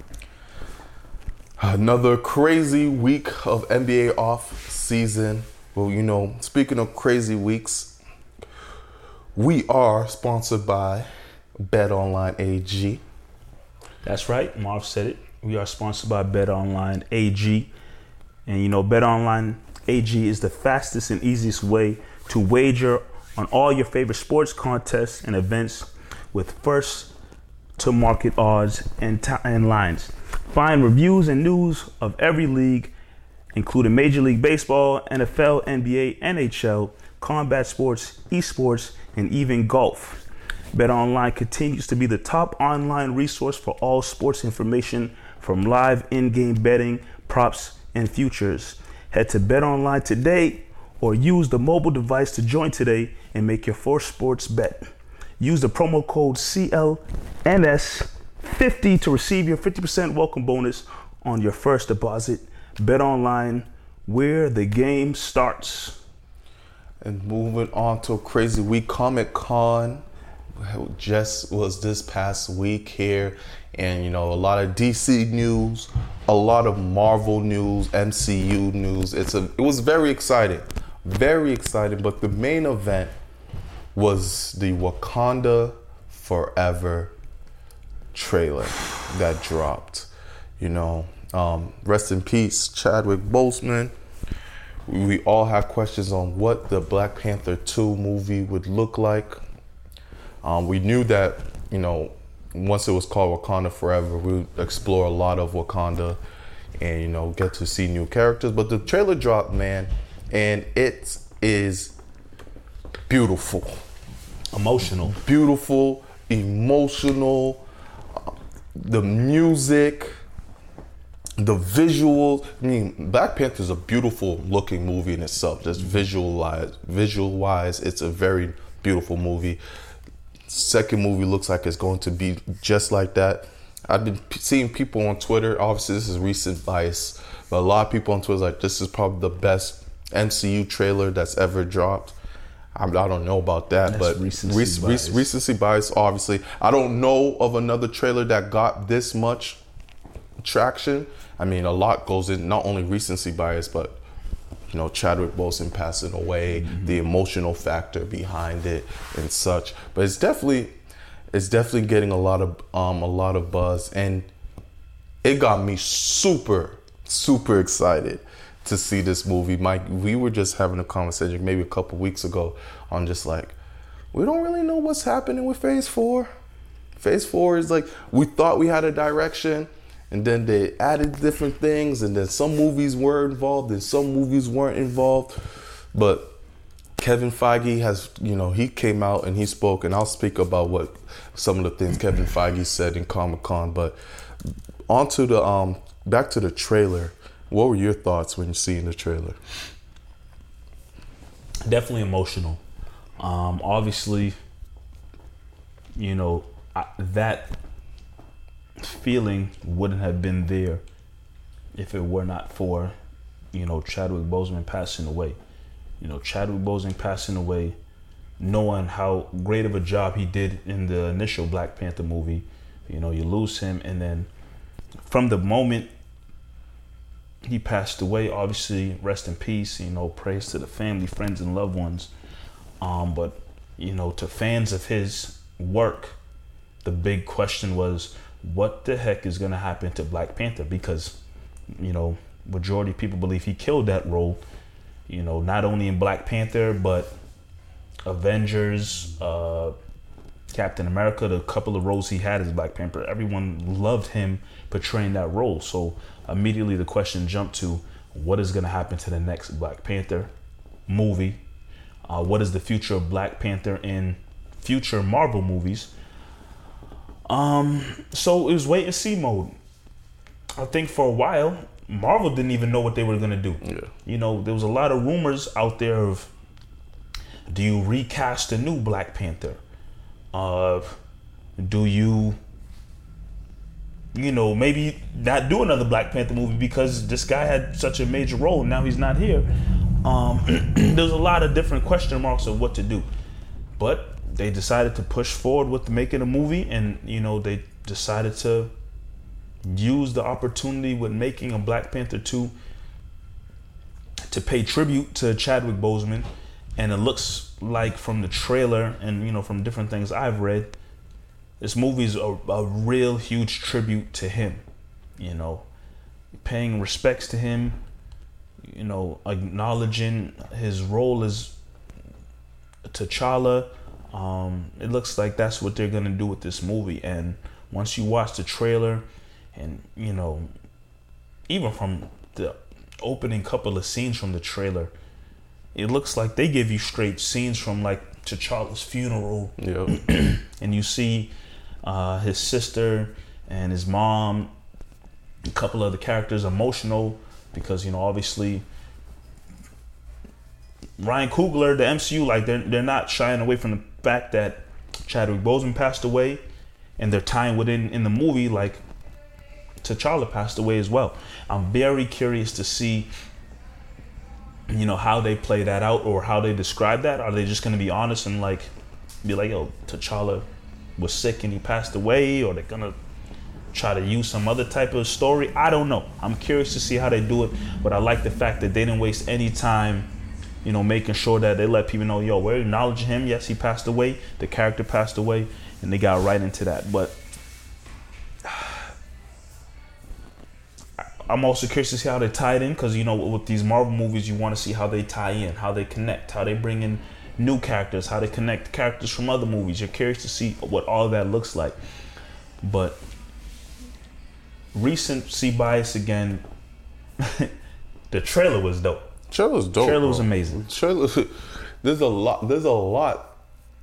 another crazy week of N B A off season. Well, you know, speaking of crazy weeks, we are sponsored by BetOnline A G. That's right, Marv said it. We are sponsored by BetOnline A G. And you know, BetOnline A G is the fastest and easiest way to wager on all your favorite sports contests and events with first to market odds and, t- and lines. Find reviews and news of every league, including Major League Baseball, N F L, N B A, N H L, combat sports, esports, and even golf. BetOnline continues to be the top online resource for all sports information from live in-game betting, props, and futures. Head to BetOnline today or use the mobile device to join today and make your first sports bet. Use the promo code C L N S fifty to receive your fifty percent welcome bonus on your first deposit. BetOnline, where the game starts. And moving on to a crazy week, Comic-Con just was this past week here, and you know, a lot of D C news, a lot of Marvel news, M C U news. It's a it was very exciting, very exciting. But the main event was the Wakanda Forever trailer that dropped. You know, um, rest in peace, Chadwick Boseman. We all have questions on what the Black Panther two movie would look like. Um, we knew that, you know, once it was called Wakanda Forever, we would explore a lot of Wakanda and, you know, get to see new characters. But the trailer dropped, man, and it is beautiful. Emotional. Beautiful, emotional, uh, the music, the visuals. I mean, Black Panther is a beautiful looking movie in itself. Just visualize, visual wise, it's a very beautiful movie. Second movie looks like it's going to be just like that. I've been p- seeing people on Twitter. Obviously, this is recent bias, but a lot of people on Twitter are like, this is probably the best M C U trailer that's ever dropped. I, I don't know about that, That's but recency rec- bias. rec- recency bias, obviously. I don't know of another trailer that got this much traction. I mean, a lot goes in, not only recency bias, but you know, Chadwick Boseman passing away, mm-hmm. the emotional factor behind it and such. But it's definitely, it's definitely getting a lot of um a lot of buzz, and it got me super super excited to see this movie. Mike, we were just having a conversation maybe a couple weeks ago on just like, we don't really know what's happening with Phase Four. Phase Four is like, we thought we had a direction. And then they added different things, and then some movies were involved and some movies weren't involved. But Kevin Feige has, you know, he came out and he spoke, and I'll speak about what some of the things Kevin Feige said in Comic-Con. But onto the, um, back to the trailer. What were your thoughts when you seen the trailer? Definitely emotional. Um, obviously, you know, I, that feeling wouldn't have been there if it were not for, you know, Chadwick Boseman passing away. You know, Chadwick Boseman passing away, knowing how great of a job he did in the initial Black Panther movie. You know, you lose him, and then from the moment he passed away, obviously, rest in peace, you know, praise to the family, friends, and loved ones. Um, but, you know, to fans of his work, the big question was, what the heck is going to happen to Black Panther? Because, you know, majority of people believe he killed that role, you know, not only in Black Panther, but Avengers, uh, Captain America, the couple of roles he had as Black Panther. Everyone loved him portraying that role. So immediately the question jumped to, what is going to happen to the next Black Panther movie? Uh, what is the future of Black Panther in future Marvel movies? Um, so it was wait and see mode. I think for a while, Marvel didn't even know what they were gonna do. Yeah. You know, there was a lot of rumors out there of, do you recast a new Black Panther? Uh, do you, you know, maybe not do another Black Panther movie because this guy had such a major role and now he's not here. Um, there's a lot of different question marks of what to do, but they decided to push forward with making a movie, and you know, they decided to use the opportunity with making a Black Panther two to pay tribute to Chadwick Boseman. And it looks like from the trailer and, you know, from different things I've read, this movie is a, a real huge tribute to him. You know, paying respects to him, you know, acknowledging his role as T'Challa. Um, it looks like that's what they're gonna do with this movie. And once you watch the trailer, and you know, even from the opening couple of scenes from the trailer, it looks like they give you straight scenes from like T'Challa's funeral, Yep. and you see uh, his sister and his mom, a couple other characters emotional because, you know, obviously Ryan Coogler, the M C U, like they're they're not shying away from the fact that Chadwick Boseman passed away, and they're tying within in the movie like T'Challa passed away as well. I'm very curious to see, you know, how they play that out or how they describe that. Are they just going to be honest and like be like, yo, T'Challa was sick and he passed away, or they're gonna try to use some other type of story? I don't know. I'm curious to see how they do it, but I like the fact that they didn't waste any time, you know, making sure that they let people know, yo, we're acknowledging him. Yes, he passed away. The character passed away, and they got right into that. But I'm also curious to see how they tie it in, because, you know, with these Marvel movies, you want to see how they tie in, how they connect, how they bring in new characters, how they connect characters from other movies. You're curious to see what all of that looks like. But recency bias again, the trailer was dope. Trailer was dope. Trailer bro. was amazing. Trailer, there's a lot. There's a lot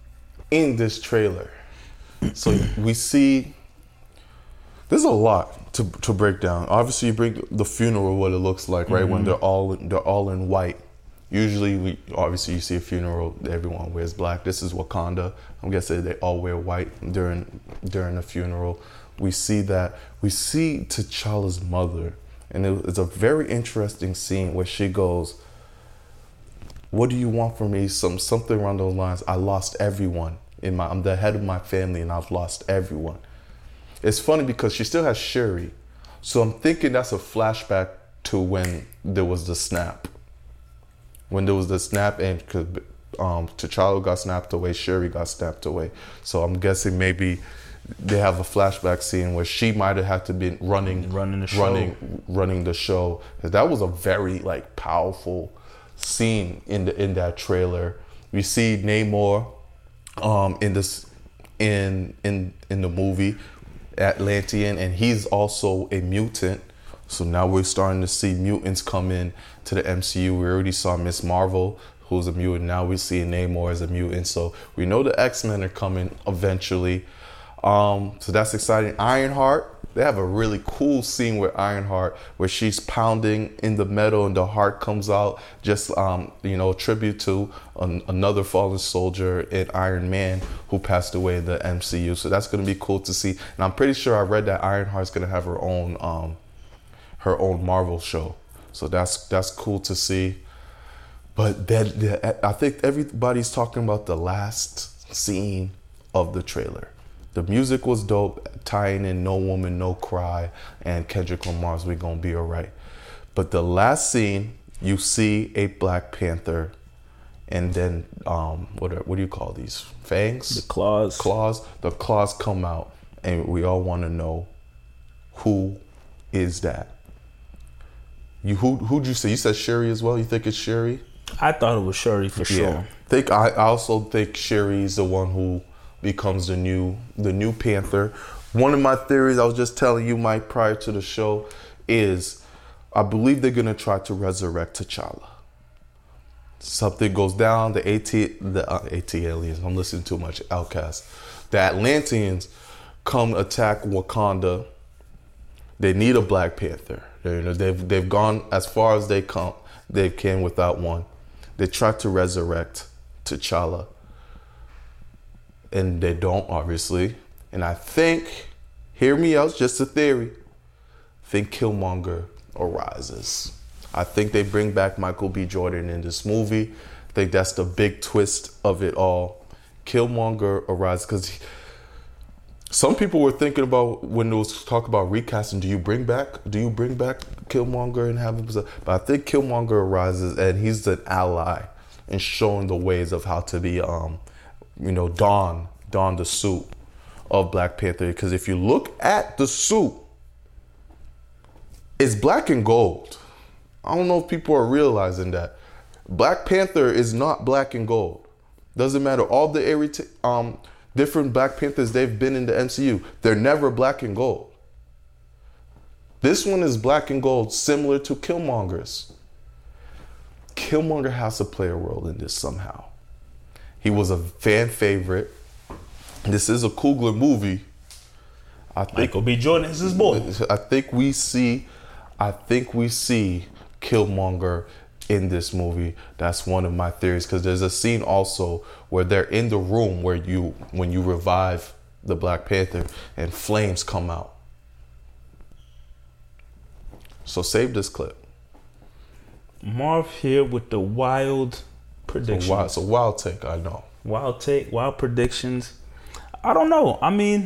in this trailer. So we see. There's a lot to to break down. Obviously, you bring the funeral, what it looks like, right? Mm-hmm. When they're all they're all in white. Usually, we obviously you see a funeral, everyone wears black. This is Wakanda. I'm guessing they all wear white during during the funeral. We see that we see T'Challa's mother, and it, it's a very interesting scene where she goes, "What do you want from me?" Some something around those lines. I lost everyone in my. I'm the head of my family, and I've lost everyone. It's funny because she still has Shuri, so I'm thinking that's a flashback to when there was the snap. When there was the snap, and because um, T'Challa got snapped away, Shuri got snapped away. So I'm guessing maybe they have a flashback scene where she might have had to be running, running the show, running, running the show. That was a very like powerful scene in the in that trailer. We see Namor um, in this in in in the movie. Atlantean, and he's also a mutant. So now we're starting to see mutants come in to the M C U. We already saw Miss Marvel, who's a mutant. Now we see Namor as a mutant. So we know the X-Men are coming eventually. Um, so that's exciting. Ironheart, they have a really cool scene with Ironheart where she's pounding in the metal and the heart comes out. Just, um, you know, tribute to an, another fallen soldier in Iron Man who passed away in the M C U. So that's going to be cool to see. And I'm pretty sure I read that Ironheart's going to have her own, um, her own Marvel show. So that's that's cool to see. But that, that I think everybody's talking about the last scene of the trailer. The music was dope, tying in No Woman, No Cry, and Kendrick Lamar's We Gonna Be Alright. But the last scene, you see a Black Panther, and then, um, what are, what do you call these? Fangs? The claws. Claws. The claws come out, and we all want to know, who is that? You who who'd you say? You said Shuri as well? You think it's Shuri? I thought it was Shuri for sure. Yeah. Think I also think Shuri's the one who becomes the new the new Panther. One of my theories I was just telling you, Mike, prior to the show, is I believe they're gonna try to resurrect T'Challa. Something goes down. The AT the uh, AT aliens. I'm listening too much. Outcast. The Atlanteans come attack Wakanda. They need a Black Panther. They, you know, they've they've gone as far as they come. They can without one. They try to resurrect T'Challa. And they don't, obviously. And I think, hear me out, just a theory. I think Killmonger arises. I think they bring back Michael B. Jordan in this movie. I think that's the big twist of it all. Killmonger arises because some people were thinking about when there was talk about recasting. Do you bring back? Do you bring back Killmonger and have him? But I think Killmonger arises, and he's an ally in showing the ways of how to be. Um, you know, don, don the suit of Black Panther. Because if you look at the suit, it's black and gold. I don't know if people are realizing that. Black Panther is not black and gold. Doesn't matter. All the every um, different Black Panthers they've been in the M C U, they're never black and gold. This one is black and gold, similar to Killmonger's. Killmonger has to play a role in this somehow. He was a fan favorite. This is a Coogler movie. I think Michael B. Jordan is his boy. I think we see, I think we see Killmonger in this movie. That's one of my theories, because there's a scene also where they're in the room where you, when you revive the Black Panther and flames come out. So save this clip. Marv here with the wild predictions. It's a wild, it's a wild take, I know. Wild take, wild predictions. I don't know. I mean,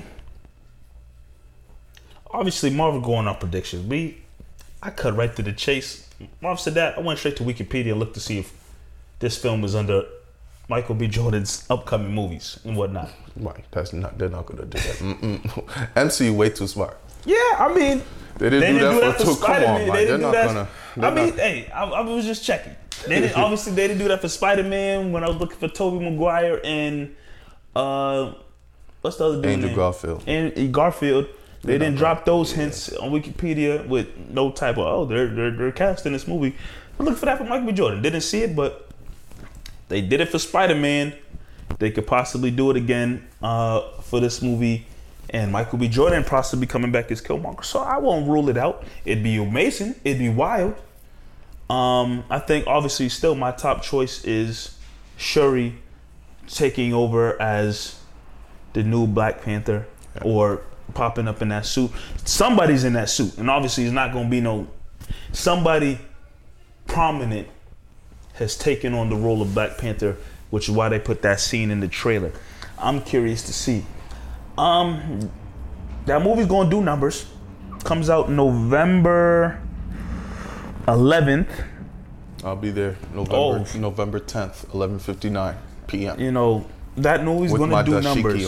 obviously Marv going on predictions. We, I cut right to the chase. Marv said that. I went straight to Wikipedia and looked to see if this film was under Michael B. Jordan's upcoming movies and whatnot. Right, that's not. They're not gonna do that. Mm-mm. M C U way too smart. Yeah, I mean, they didn't, they do, didn't that do that for, for two. Come on, Spider-Man. man. They They're didn't not do that. gonna. I mean, not. hey, I, I was just checking. They didn't, obviously, they didn't do that for Spider-Man when I was looking for Tobey Maguire and uh, what's the other dude? Andrew name? Garfield. And Garfield. They They're didn't not drop those gonna- hints on Wikipedia with no type of, oh, they're they're, they're cast in this movie. But look for that for Michael B. Jordan. Didn't see it, but they did it for Spider-Man. They could possibly do it again uh, for this movie. And Michael B. Jordan possibly coming back as Killmonger. So I won't rule it out. It'd be amazing. It'd be wild. Um, I think obviously still my top choice is Shuri taking over as the new Black Panther, yeah. or popping up in that suit. Somebody's in that suit, and obviously it's not going to be no somebody prominent has taken on the role of Black Panther, which is why they put that scene in the trailer. I'm curious to see. Um, that movie's going to do numbers. Comes out November eleventh. I'll be there November Oh. November tenth, eleven fifty-nine p.m. You know, that movie's With going my to do dashiki numbers.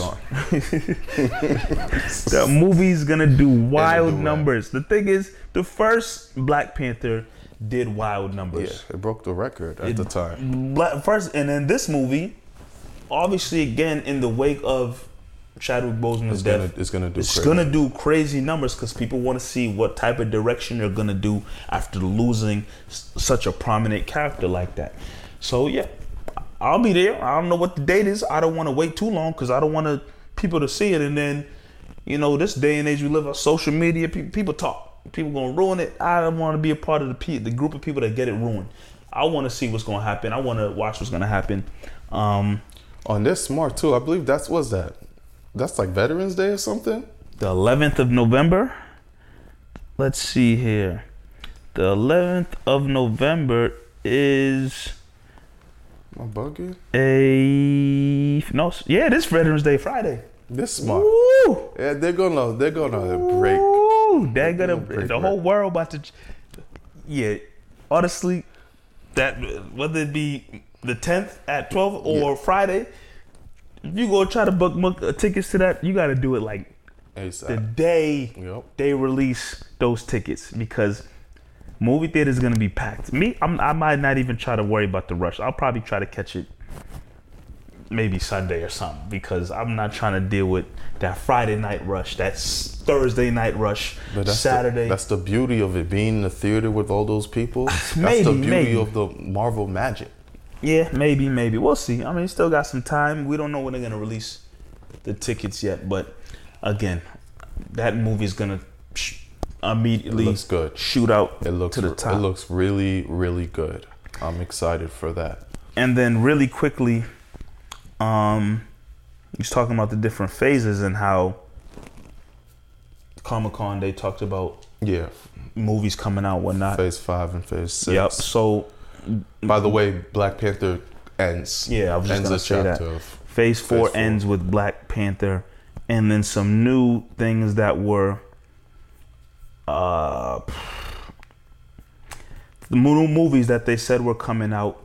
on. That movie's going to do wild do well. numbers. The thing is, the first Black Panther did wild Yeah, numbers. it broke the record at It- the time. Black, first, and then this movie, obviously, again, in the wake of Chadwick Boseman's It's death, gonna, it's gonna do. it's crazy. gonna do crazy numbers because people want to see what type of direction they're gonna do after losing s- such a prominent character like that. So yeah, I'll be there. I don't know what the date is. I don't want to wait too long because I don't want to people to see it, and then, you know, this day and age we live on, social media, pe- people talk, people gonna ruin it. I don't want to be a part of the pe- the group of people that get it ruined. I want to see what's gonna happen. I want to watch what's gonna happen. Um, On this smart too. I believe that's what's that. That's like Veterans Day or something. the eleventh of November. Let's see here. The eleventh of November is Am I bugging? a no. Yeah, it is Veterans Day Friday. This smart. Woo! Yeah, they're gonna they're gonna break. Woo! They're gonna break the whole world about to. Yeah, honestly, that whether it be the tenth at twelve or Yeah. Friday, if you go try to book book, uh, tickets to that, you got to do it like the ASAP. day Yep. they release those tickets, because movie theater is gonna be packed. Me, I'm, I might not even try to worry about the rush. I'll probably try to catch it maybe Sunday or something, because I'm not trying to deal with that Friday night rush, that s- Thursday night rush, But that's Saturday. The, that's the beauty of it, being in the theater with all those people. That's Maybe, the beauty maybe. of the Marvel magic. Yeah, maybe, maybe. We'll see. I mean, still got some time. We don't know when they're gonna release the tickets yet, but again, that movie is gonna sh- immediately It looks good. shoot out It looks to the top. It looks really really good. I'm excited for that. And then really quickly, um, he's talking about the different phases and how Comic Con they talked about Yeah, movies coming out, whatnot. Phase five and Phase six. Yep. So By the way, Black Panther ends. yeah, I was just ends gonna a say that. chapter of Phase four Phase four. ends with Black Panther, and then some new things that were uh, the new movies that they said were coming out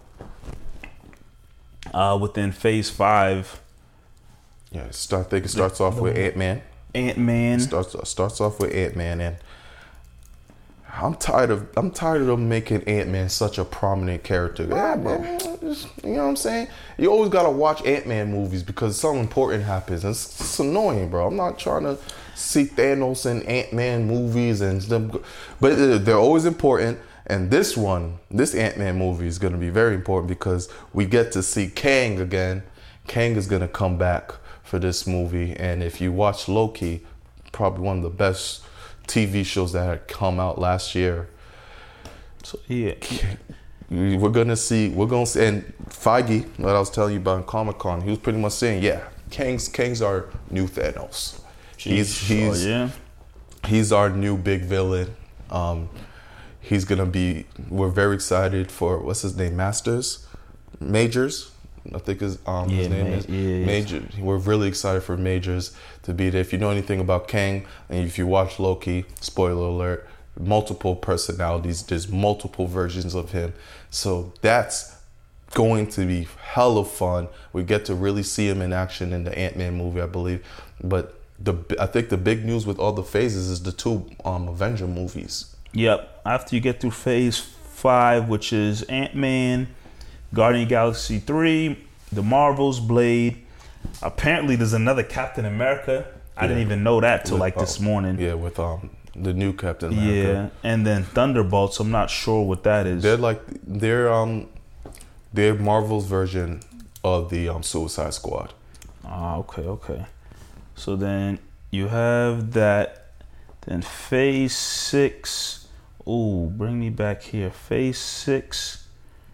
uh, within Phase five. Yeah, start. I think it starts off with Ant Man. Ant-Man. Starts starts off with Ant Man, and I'm tired of I'm tired of them making Ant Man such a prominent character. Yeah, man, just- you know what I'm saying? You always gotta watch Ant Man movies because something important happens. And it's, it's annoying, bro. I'm not trying to see Thanos and Ant Man movies and them, go- but they're they're always important. And this one, this Ant Man movie is gonna be very important because we get to see Kang again. Kang is gonna come back for this movie, and if you watch Loki, probably one of the best T V shows that had come out last year. So yeah, we're gonna see. We're gonna see, and Feige, what I was telling you about in Comic Con, he was pretty much saying, yeah, Kang's Kang's our new Thanos. He's he's oh, yeah. he's our new big villain. Um, he's gonna be. We're very excited for what's his name, Masters, Majors. I think his um yeah, his name ma- is yeah, Major. We're really excited for Majors to be there. If you know anything about Kang, and if you watch Loki, spoiler alert, multiple personalities. There's multiple versions of him. So that's going to be hella fun. We get to really see him in action in the Ant-Man movie, I believe. But the I think the big news with all the phases is the two um Avenger movies. Yep. After you get through phase five, which is Ant-Man, Guardian of the Galaxy three, The Marvels, Blade. Apparently there's another Captain America. I Yeah. didn't even know that till With, like this um, morning. Yeah, with um the new Captain America. Yeah. And then Thunderbolts, I'm not sure what that is. They're like they're um they're Marvel's version of the um Suicide Squad. Ah, okay, okay. So then you have that. Then phase six. Ooh, bring me back here. Phase six.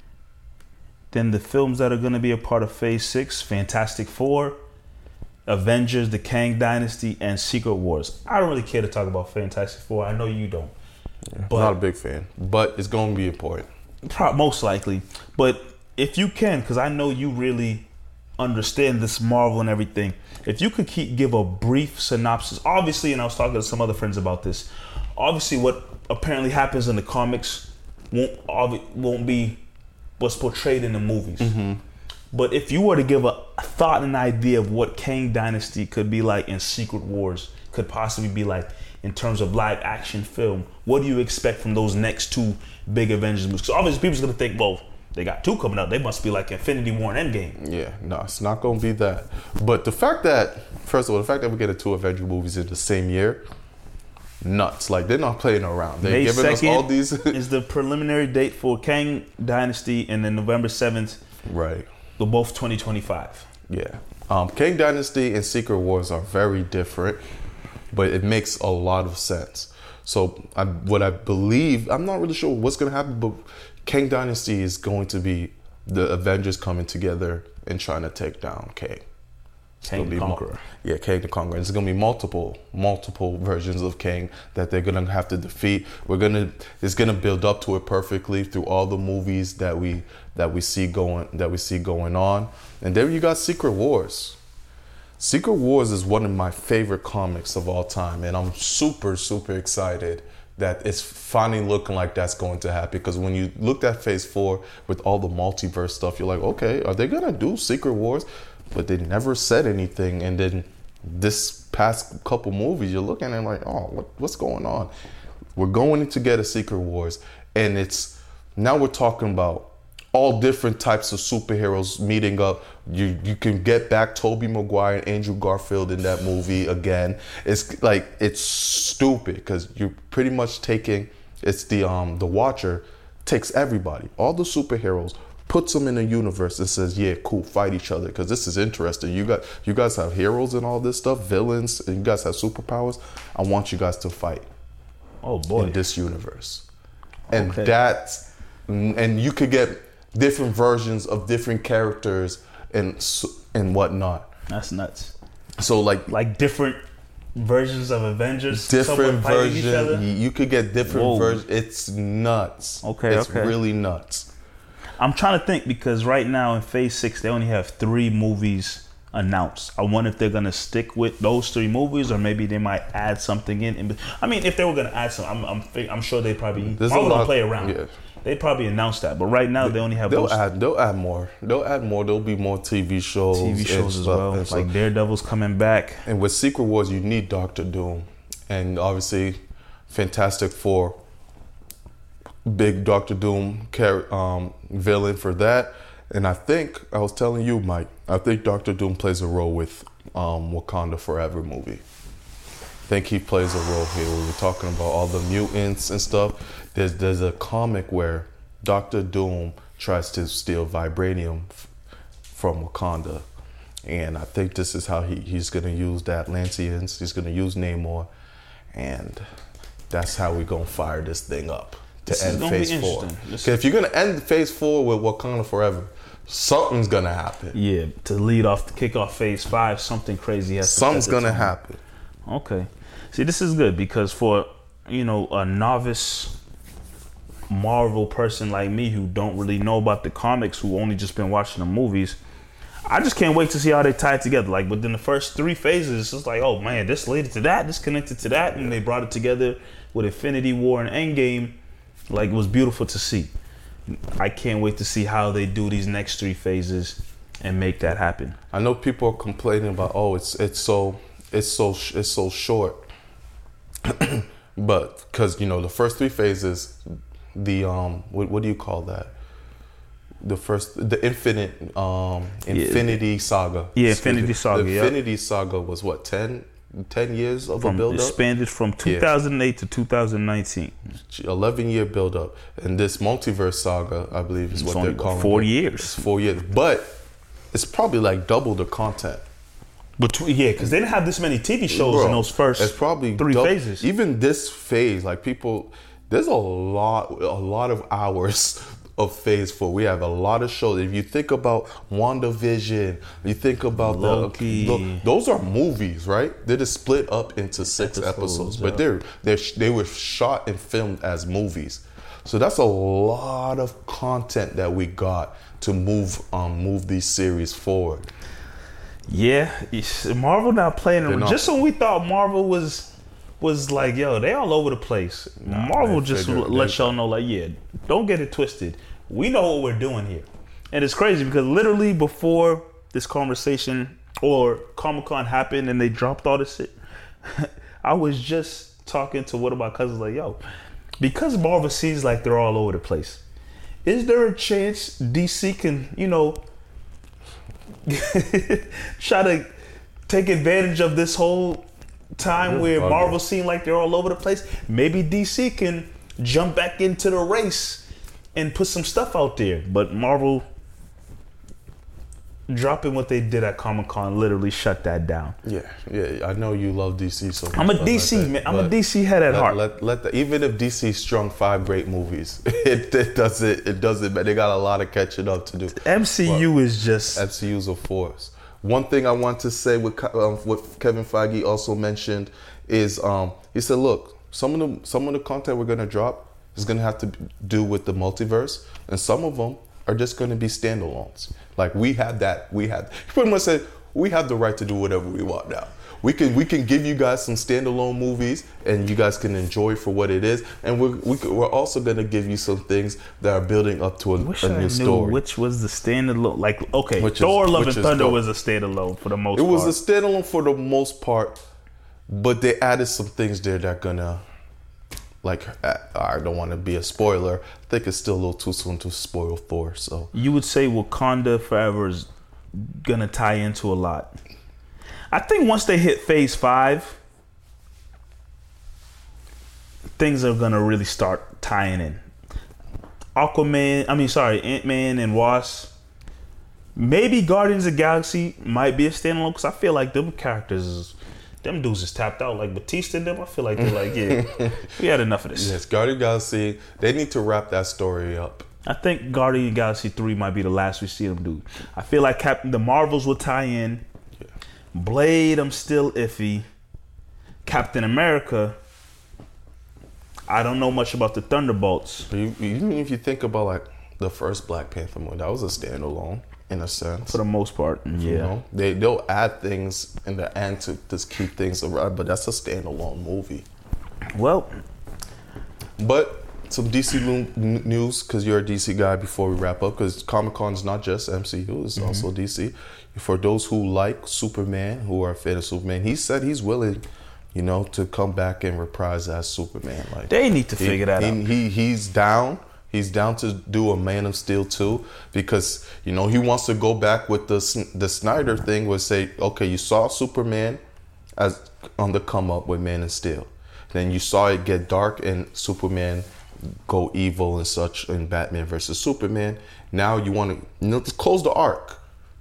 Then the films that are going to be a part of phase six: Fantastic Four, Avengers, The Kang Dynasty, and Secret Wars. I don't really care to talk about Fantastic Four. I know you don't. Yeah, But- not a big fan, but it's going to be important. Pro- most likely. But if you can, because I know you really understand this Marvel and everything, if you could keep give a brief synopsis, obviously, and I was talking to some other friends about this, obviously what apparently happens in the comics won't obvi- won't be what's portrayed in the movies. But if you were to give a thought and idea of what Kang Dynasty could be like in Secret Wars, could possibly be like in terms of live action film, what do you expect from those next two big Avengers movies? Because obviously people's gonna think, well, they got two coming out. They must be like Infinity War and Endgame. Yeah, no, it's not going to be that. But the fact that, first of all, the fact that we get two Avenger movies in the same year, nuts. Like, they're not playing around. They're May giving us all second these. is the preliminary date for Kang Dynasty, and then November seventh, Right. they're both twenty twenty-five. Yeah. Um, Kang Dynasty and Secret Wars are very different, but it makes a lot of sense. So, I, what I believe, I'm not really sure what's going to happen, but Kang Dynasty is going to be the Avengers coming together and trying to take down Kang. It's Kang gonna the be mul- Conqueror. yeah, Kang the Conqueror. It's gonna be multiple, multiple versions of Kang that they're gonna have to defeat. We're gonna, it's gonna build up to it perfectly through all the movies that we that we see going that we see going on. And then you got Secret Wars. Secret Wars is one of my favorite comics of all time, and I'm super, super excited that it's finally looking like that's going to happen. Because when you looked at Phase Four with all the multiverse stuff, you're like, okay, are they gonna do Secret Wars? But they never said anything. And then this past couple movies, you're looking and like, oh, what, what's going on? We're going to get a Secret Wars, and it's now we're talking about all different types of superheroes meeting up. You you can get back Tobey Maguire and Andrew Garfield in that movie again. It's like it's stupid because you're pretty much taking it's the um the Watcher takes everybody, all the superheroes, puts them in a universe and says, yeah, cool, fight each other because this is interesting. You got you guys have heroes and all this stuff, villains, and you guys have superpowers. I want you guys to fight Oh boy. in this universe. And Okay. that's and you could get different versions of different characters and s- and whatnot. That's nuts. So like Like different versions of Avengers. different somewhat fighting each other? versions, you could get different Whoa. versions. It's nuts. Okay, it's okay. really nuts. I'm trying to think because right now in Phase Six they only have three movies announced. I wonder if they're gonna stick with those three movies or maybe they might add something in. in I mean, if they were gonna add some, I'm I'm, fig- I'm sure they probably There's a Marvel don't lot- play around. yeah. They probably announced that, but right now they only have They'll those add. They'll add more. They'll add more. There'll be more T V shows. T V and shows as stuff well. and stuff. Like Daredevil's coming back. And with Secret Wars, you need Doctor Doom, and obviously, Fantastic Four. Big Doctor Doom char- um, villain for that, and I think I was telling you, Mike. I think Doctor Doom plays a role with um, Wakanda Forever movie. I think he plays a role here. We were talking about all the mutants and stuff. There's there's a comic where Doctor Doom tries to steal vibranium f- from Wakanda, And I think this is how he, he's going to use the Atlanteans. He's going to use Namor. And that's how we're going to fire this thing up to This is end gonna be phase four. interesting. This- Because if you're going to end phase four with Wakanda Forever, something's going to happen. Yeah, to lead off, to kick off phase five, something crazy has to Something's set the going to tone. happen. Okay. See, this is good because for, you know, a novice Marvel person like me who don't really know about the comics, who only just been watching the movies, I just can't wait to see how they tie it together. Like within the first three phases, it's like, oh man, this related to that, this connected to that, and they brought it together with Infinity War and Endgame. Like, it was beautiful to see. I can't wait to see how they do these next three phases and make that happen. I know people are complaining about, oh, it's it's so it's so it's so short, but because you know the first three phases, the um what what do you call that? The first the infinite um Infinity Saga. Yeah, Excuse Infinity me. Saga, The yep. Infinity Saga was what ten, ten years of From a build up. expanded from two thousand eight to two thousand nineteen. eleven year build up, and this multiverse saga, I believe, is It's what only they're calling four it. years. It's four years, but it's probably like double the content. Between, yeah, because they didn't have this many T V shows Bro, in those first it's probably three dou- phases. Even this phase, like people, there's a lot, a lot of hours of phase four. We have a lot of shows. If you think about WandaVision, you think about Loki. the, the those are movies, right? They're just split up into six Episodes, episodes, yeah. but they're they are they were shot and filmed as movies. So that's a lot of content that we got to move um move these series forward. Yeah, it's- Marvel not playing They're around. not. Just when we thought Marvel was was like, yo, they all over the place. Marvel they just figure- l- let they- y'all know, like, yeah, don't get it twisted. We know what we're doing here, and it's crazy because literally before this conversation or Comic Con happened and they dropped all this shit, I was just talking to one of my cousins, like, yo, because Marvel seems like they're all over the place. Is there a chance D C can, you know, try to take advantage of this whole time Just where bug Marvel it. seem like they're all over the place? Maybe D C can jump back into the race and put some stuff out there. But Marvel dropping what they did at Comic Con literally shut that down. Yeah, yeah. I know you love D C so much. I'm a but D let C that- man. I'm a but D C head at let, heart. Let, let the, even if D C strung five great movies, it, it doesn't. It doesn't. But they got a lot of catching up to do. M C U is just M C U's a force. One thing I want to say with Ke- um, what Kevin Feige also mentioned is um, he said, look, some of the some of the content we're gonna drop is gonna have to do with the multiverse, and some of them are just gonna be standalones. Like we had that, we had. He pretty much said we have the right to do whatever we want now. We can we can give you guys some standalone movies, and you guys can enjoy for what it is. And we're we, could- we're also gonna give you some things that are building up to a, wish a I new knew story. which was the standalone. Like, okay, Which is- Thor: Love which and is Thunder dope. was a standalone for the most It part. was a standalone for the most part, but they added some things there that gonna, like, I I don't want to be a spoiler. I think it's still a little too soon to spoil Thor. So You would say Wakanda Forever is gonna tie into a lot. I think once they hit Phase Five, things are gonna really start tying in. Aquaman, I mean, sorry, Ant-Man and Wasp. Maybe Guardians of the Galaxy might be a standalone because I feel like them characters, is, them dudes is tapped out. Like Batista and them, I feel like they're like, yeah, we had enough of this. yes, Guardian of the Galaxy. They need to wrap that story up. I think Guardian of the Galaxy three might be the last we see them do. I feel like Captain the Marvels will tie in. Blade, I'm still iffy. Captain America, I don't know much about the Thunderbolts. You, even if you think about like the first Black Panther movie, that was a standalone in a sense. For the most part, yeah. You know, they they'll add things in the end to just keep things around, but that's a standalone movie. Well, But some D C lo- n- news, because you're a D C guy, before we wrap up, because Comic Con is not just M C U, it's also D C. For those who like Superman, who are a fan of Superman, he said he's willing, you know, to come back and reprise as Superman. Like they need to he- figure that he, out. He he's down. He's down to do a Man of Steel too, because you know he wants to go back with the Sn- the Snyder thing. Was say, okay, you saw Superman as on the come up with Man of Steel, then you saw it get dark and Superman go evil and such in Batman versus Superman. Now you want to, you know, just close the arc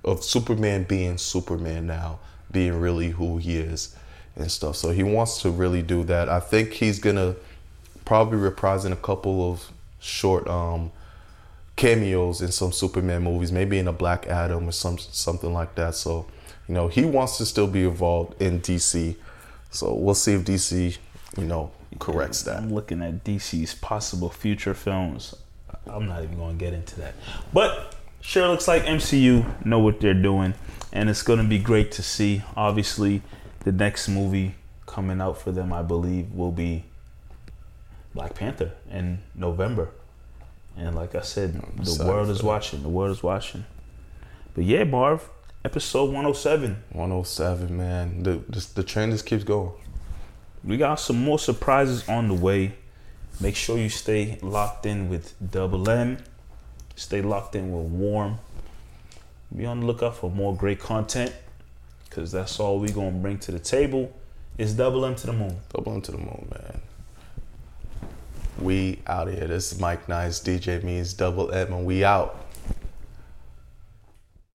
of Superman being Superman now, being really who he is and stuff. So he wants to really do that. I think he's gonna probably reprising a couple of short um, cameos in some Superman movies, maybe in a Black Adam or some something like that. So, you know, he wants to still be involved in D C. So we'll see if D C, you know, corrects that. I'm looking at D C's possible future films. I'm not even going to get into that. But sure looks like M C U know what they're doing, and it's going to be great to see. Obviously, the next movie coming out for them, I believe, will be Black Panther in November. And like I said, the world is watching. The world is watching. But yeah, Marv, episode one oh seven. one oh seven, man. The, the, the trend just keeps going. We got some more surprises on the way. Make sure you stay locked in with Double M. Stay locked in with Warm. Be on the lookout for more great content, because that's all we going to bring to the table is Double M to the moon. Double M to the moon, man. We out here. This is Mike Nice, D J Means, Double M, and we out.